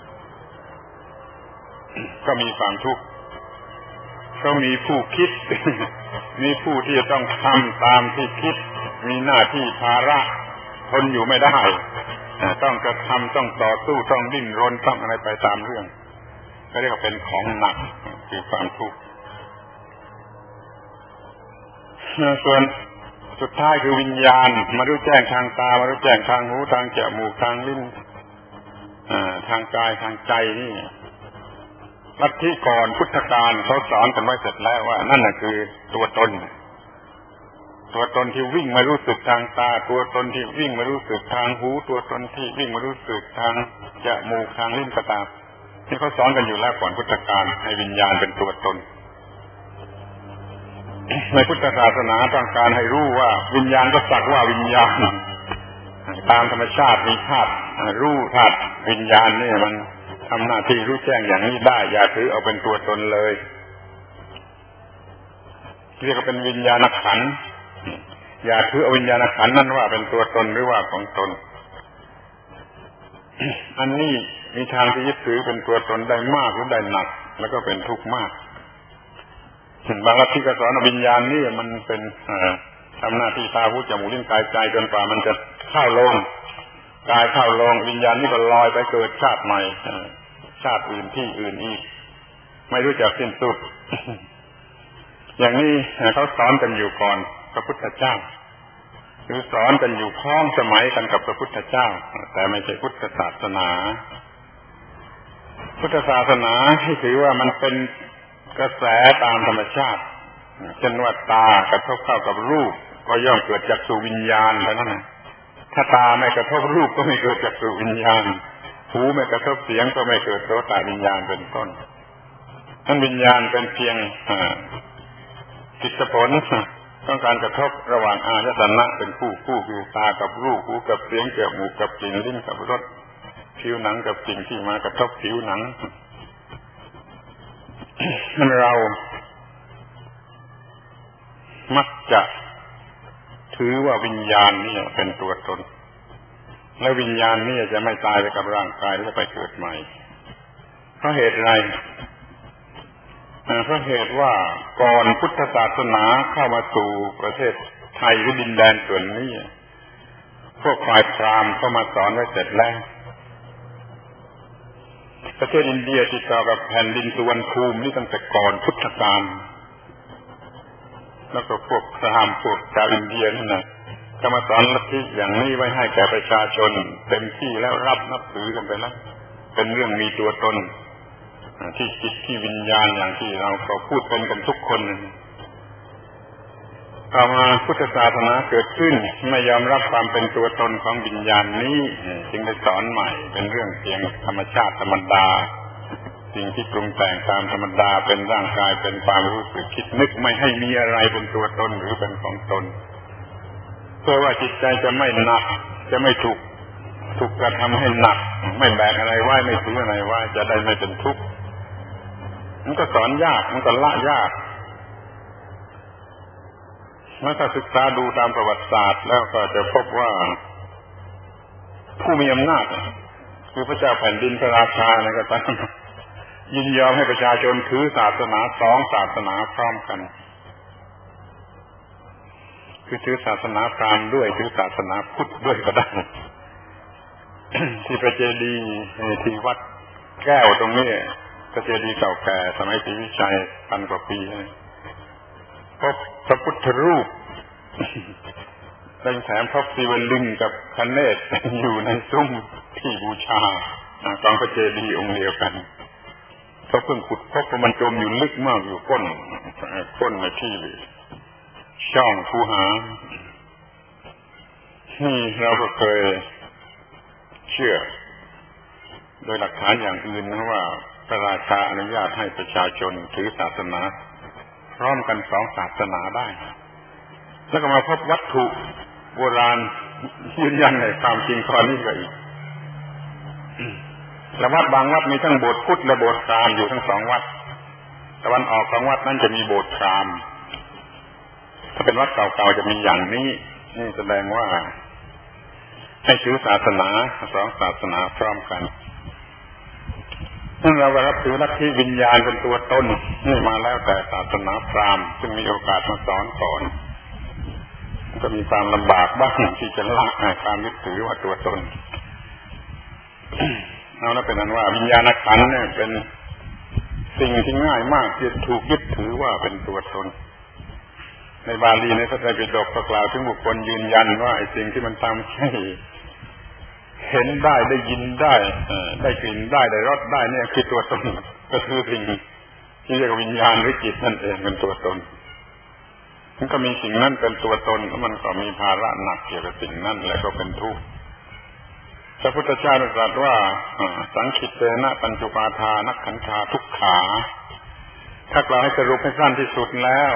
ก็มีความทุกข์ก็มีผู้คิดมีผู้ที่จะต้องทำตามที่คิดมีหน้าที่ภาระทนอยู่ไม่ได้ต้องกระทำต้องต่อสู้ต้องดิ้นรนต้องอะไรไปตามเรื่องก็เรียกว่าเป็นของหนักคือความทุกข์ส่วนสุดท้ายคือวิญญาณมารู้แจ้งทางตามารู้แจ้งทางหูทางจมูกทางลิ้นทางกายทางใจนี่ลัทธิก่อนพุทธกาลเขาสอนกันไว้เสร็จแล้วว่านั่นน่ะคือตัวตนที่วิ่งมารู้สึกทางตาตัวตนที่วิ่งมารู้สึกทางหูตัวตนที่วิ่งมารู้สึกทางจมูกทางลิ้นก็ตามที่เขาสอนกันอยู่แล้วก่อนพุทธกาลให้วิญญาณเป็นตัวตนในพุทธศาสนาต้องการให้รู้ว่าวิญญาณก็สักว่าวิญญาณตามธรรมชาติมีธาตุรู้ธาตุวิญญาณนี่มันทำหน้าที่รู้แจ้งอย่างนี้ได้อย่าถือเอาเป็นตัวตนเลยเรียกว่าเป็นวิญญาณขันธ์อย่าถือเอาวิญญาณขันธ์นั้นว่าเป็นตัวตนหรือว่าของตนอันนี้มีทางที่ยึดถือเป็นตัวตนได้มากหรือได้หนักแล้วก็เป็นทุกข์มากบางลัทธิก็สอนวิญญาณนี่มันเป็นทำหน้าที่ตาหูจมูกลิ้นกายใจจนกว่ามันจะเข้าลงกายเข้าลงวิญญาณนี่ก็ลอยไปเกิดชาติใหม่ชาติอื่นที่อื่นอีกไม่รู้จักสิ้นสุดอย่างนี้เขาสอนกันอยู่ก่อนพระพุทธเจ้าหรือสอนกันอยู่พ้องสมัยกันกับพระพุทธเจ้าแต่ไม่ใช่พุทธศาสนาพุทธศาสนาให้ถือว่ามันเป็นกระแสตามธรรมชาติเช่นว่าตากระทบเข้ากับรูปก็ย่อมเกิดจากสู่วิญญาณเท่านั้นถ้าตาไม่กระทบรูปก็ไม่เกิดจากสู่วิญญาณหูไม่กระทบเสียงก็ไม่เกิดโสตวิญญาณเป็นต้นนั้นวิญญาณเป็นเพียงกิจผลต้องการกระทบระหว่างอายตนะเป็นคู่คือตากับรูปหูกับเสียงจมูกกับกลิ่นลิ้นกับรสผิวหนังกับสิ่งที่มากระทบผิวหนังเรามักจะถือว่าวิญญาณนี่เป็นตัวตนและวิญญาณนี่จะไม่ตายไปกับร่างกายแล้วไปเกิดใหม่เพราะเหตุไรเพราะเหตุว่าก่อนพุทธศาสนาเข้ามาสู่ประเทศไทยหรือดินแดนส่วนนี้พวกฝ่ายพราหมณ์เข้ามาสอนไว้เสร็จแล้วประเทศอินเดียติดต่อกับแผ่นดินสุวรรณภูมินี่ตั้งแต่ก่อนพุทธกาลแล้วก็พวกพราหมณ์พวกชาวอินเดียนั่นน่ะก็มาสอนลัทธิอย่างนี้ไว้ให้แก่ประชาชนเต็มที่แล้วรับนับถือกันไปแล้วเป็นเรื่องมีตัวตนที่จิตที่วิญญาณอย่างที่เราก็พูดเป็นกันทุกคนต่อมาพุทธศาสนาเกิดขึ้นไม่ยอมรับความเป็นตัวตนของวิญญาณนี้จึงได้สอนใหม่เป็นเรื่องเพียงธรรมชาติธรรมดาสิ่งที่ปรุงแต่งตามธรรมดาเป็นร่างกายเป็นความรู้สึกคิดนึกไม่ให้มีอะไรเป็นตัวตนหรือเป็นของตนเพื่อว่าจิตใจจะไม่หนักจะไม่ถูกกระทำให้หนักไม่แบกอะไรไว้ไม่ถืออะไรไว้จะได้ไม่เป็นทุกข์มันก็สอนยากมันก็ละยากถ้าศึกษาดูตามประวัติศาสตร์แล้วก็จะพบว่าผู้มีอำนาจคือพระเจ้าแผ่นดินพระราชาเนี่ยก็ตามยินยอมให้ประชาชนถือศาสนาสองศาสนาพร้อมกันคือถือศาสนาพราหมณ์ด้วยถือศาสนาพุทธด้วยก็ได้ที่พระเจดีย์ที่วัดแก้วตรงนี้พระเจดีย์เก่าแก่สมัยศรีวิชัย1,000 กว่าปีพบพระพุทธรูปแถมพบศิวลึงกับคเนศอยู่ในซุ้มที่บูชาของพระเจดีย์องค์เดียวกันเขาเพิ่งขุดพบว่ามันจมอยู่ลึกมากอยู่ก้นในที่ช่องคูหานี่เราก็เคยเชื่อโดยหลักฐานอย่างอื่นนะว่าพระราชาอนุญาตให้ประชาชนถือศาสนาพร้อมกันสองศาสนาได้แล้วก็มาพบวัตถุโบราณยืนยันในความจริงข้อนี้ก็อีกและวัดบางวัดมีทั้งโบสถ์พุทธและโบสถ์พราหมณ์อยู่ทั้งสองวัดตะวันออกของวัดนั้นจะมีโบสถ์พราหมณ์ถ้าเป็นวัดเก่าๆจะมีอย่างนี้นี่แสดงว่าให้ถือศาสนาสองศาสนาพร้อมกันซึ่งเราก็รับถือลัทธิวิญญาณเป็นตัวตนนี่มาแล้วแต่ศาสนาพราหมณ์ซึ่งมีโอกาสมาสอนก่อนก็มีความลำบากบ้างที่จะละความยึดถือว่าตัวตนเอาแล้วเป็นนั้นว่าวิญญาณขันธ์เนี่ยเป็นสิ่งที่ง่ายมากที่ถูกยึดถือว่าเป็นตัวตนในบาลีในพระไตรปิฎกกล่าวถึงบุคคลยืนยันว่าไอ้สิ่งที่มันทำให้เห็นได้ได้ยินได้ได้กลิ่นได้ได้รสได้เนี่ยคือตัวตนก็คือสิ่งที่เรียกวิญญาณหรือจิตนั่นเองเป็นตัวตนมันก็มีสิ่งนั้นเป็นตัวตนแล้วมันก็มีภาระหนักเกี่ยวกับสิ่งนั้นและก็เป็นทุกข์พระพุทธเจ้าตรัสว่าสังคิตเตนะปัญจุปาทานักขันธาทุกขาถ้ากล่าวให้สรุปให้สั้นที่สุดแล้ว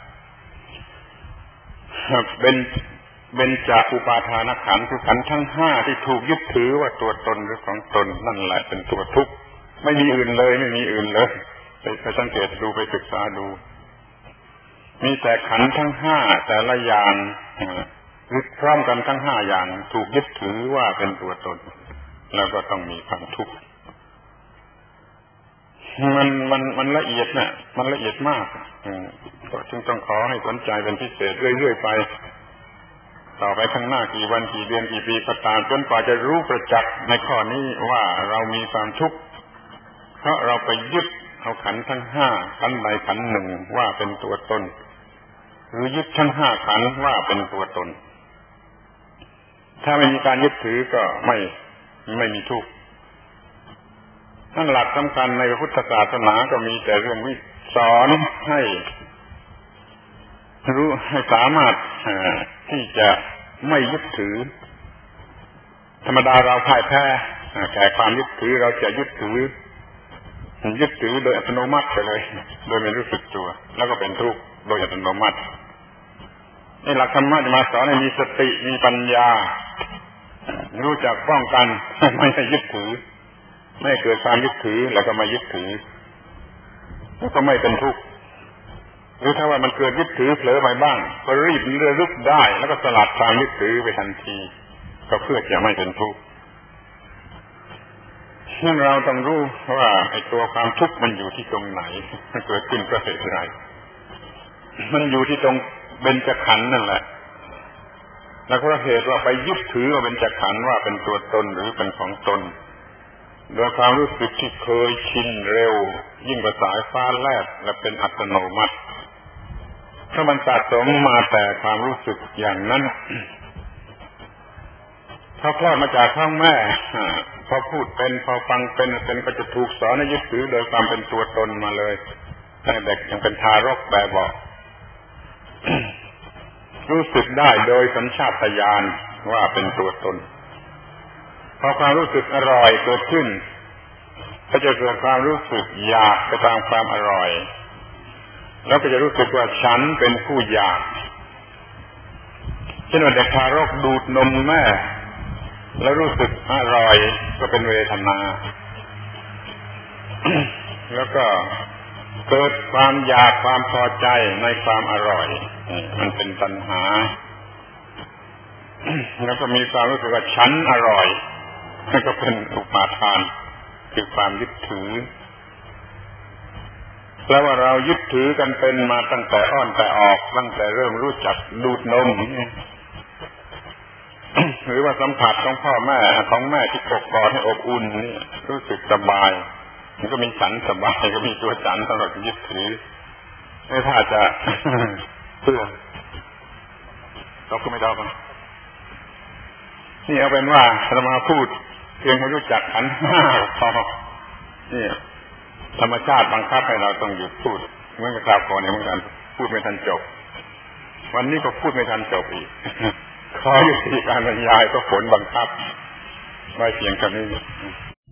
เป็นจากอุปาทานขันธ์คือขันธ์ทั้งห้าที่ถูกยึดถือว่าตัวตนหรือของตนนั่นแหละเป็นตัวทุกข์ไม่มีอื่นเลยไม่มีอื่นเลยไปสังเกตดูไปศึกษาดูมีแต่ขันธ์ทั้งห้าแต่ละอย่างยึดพร้อมกันทั้งห้าอย่างถูกยึดถือว่าเป็นตัวตนแล้วก็ต้องมีความทุกข์มันละเอียดนะมันละเอียดมากก็จึงต้องขอให้สนใจเป็นพิเศษเรื่อยๆไปต่อไปข้างหน้ากี่วันกี่เดือนกี่ปีก็ตามจนกว่าจะรู้ประจักษ์ในข้อนี้ว่าเรามีความทุกข์เพราะเราไปยึดเอาขันธ์ทั้งห้าขันธ์ใดขันธ์หนึ่งว่าเป็นตัวตนหรือยึดทั้งห้าขันธ์ว่าเป็นตัวตนถ้าไม่มีการยึดถือก็ไม่มีทุกข์นั่นหลักสำคัญในพุทธศาสนาก็มีแต่เรื่องวิสอนให้รู้ให้สามารถที่จะไม่ยึดถือธรรมดาเราพ่ายแพ้แก่ความยึดถือเราจะยึดถือโดยอัตโนมัติไปเลยโดยไม่รู้สึกตัวแล้วก็เป็นทุกข์โดยอัตโนมัตินี่หลักธรรมะจะมาสอนให้มีสติมีปัญญารู้จักป้องกันไม่ให้ยึดถือไม่เกิดความยึดถือแล้วก็ไม่ยึดถือแล้วก็ไม่เป็นทุกข์หรือถ้าว่ามันเกิดยึดถือเผลอไปบ้างก็รีบระลึกได้แล้วก็สลัดความยึดถือไปทันทีก็เพื่อจะไม่เป็นทุกข์ซึ่งเราต้องรู้ว่าไอ้ตัวความทุกข์มันอยู่ที่ตรงไหนมันเกิดขึ้นเพราะเหตุอะไรมันอยู่ที่ตรงเบญจขันธ์นั่นแหละแล้วก็เหตุว่าไปยึดถือว่าเบญจขันธ์ว่าเป็นตัวตนหรือเป็นของตนโดยความรู้สึกที่เคยชินเร็วยิ่งกว่าสายฟ้าแลบและเป็นอัตโนมัติถ้ามันสะสมมาแต่ความรู้สึกอย่างนั้นพอคลอดมาจากท้องแม่พอพูดเป็นพอฟังเป็นก็จะถูกสอนให้ยึดถือโดยความเป็นตัวตนมาเลยตั้งแต่เด็กยังเป็นทารกแบบบอก รู้สึกได้โดยสัญชาตญาณว่าเป็นตัวตนพอความรู้สึกอร่อยเกิดขึ้นก็จะเกิดความรู้สึกอยากไปตามความอร่อยแล้วก็จะรู้สึกว่าฉันเป็นผู้อยากเช่นว่าเด็กทารกดูดนมแม่แล้วรู้สึกอร่อยก็เป็นเวทนา แล้วก็เกิดความอยากความพอใจในความอร่อยมันเป็นตัณหา แล้วก็มีความรู้สึกว่าฉันอร่อยนั่นก็เป็นอุปาทานคือความยึดถือแล้วว่าเรายึดถือกันเป็นมาตั้งแต่อ้อนแต่ออกตั้งแต่เริ่มรู้จักดูดนม หรือว่าสัมผัสของพ่อแม่ของแม่ที่กอดให้อบอุ่นนี่รู้สึกสบายมันก็มีฉันสบายก็มีตัวฉันสำหรับยึดถือไม่ถ้าจะ เพื่อเราก็ไม่ได้กันนี่เอาเป็นว่าเรามาพูดเพียงให้รู้จักขันธ์ห้าพอนี่ธรรมชาติบังคับให้เราต้องหยุดพูดเหมือนกับคราวก่อนเหมือนกันพูดไม่ทันจบวันนี้ก็พูดไม่ทันจบอีกขอยุติการบรรยายก็ผลบังคับไว้เพียงเท่านี้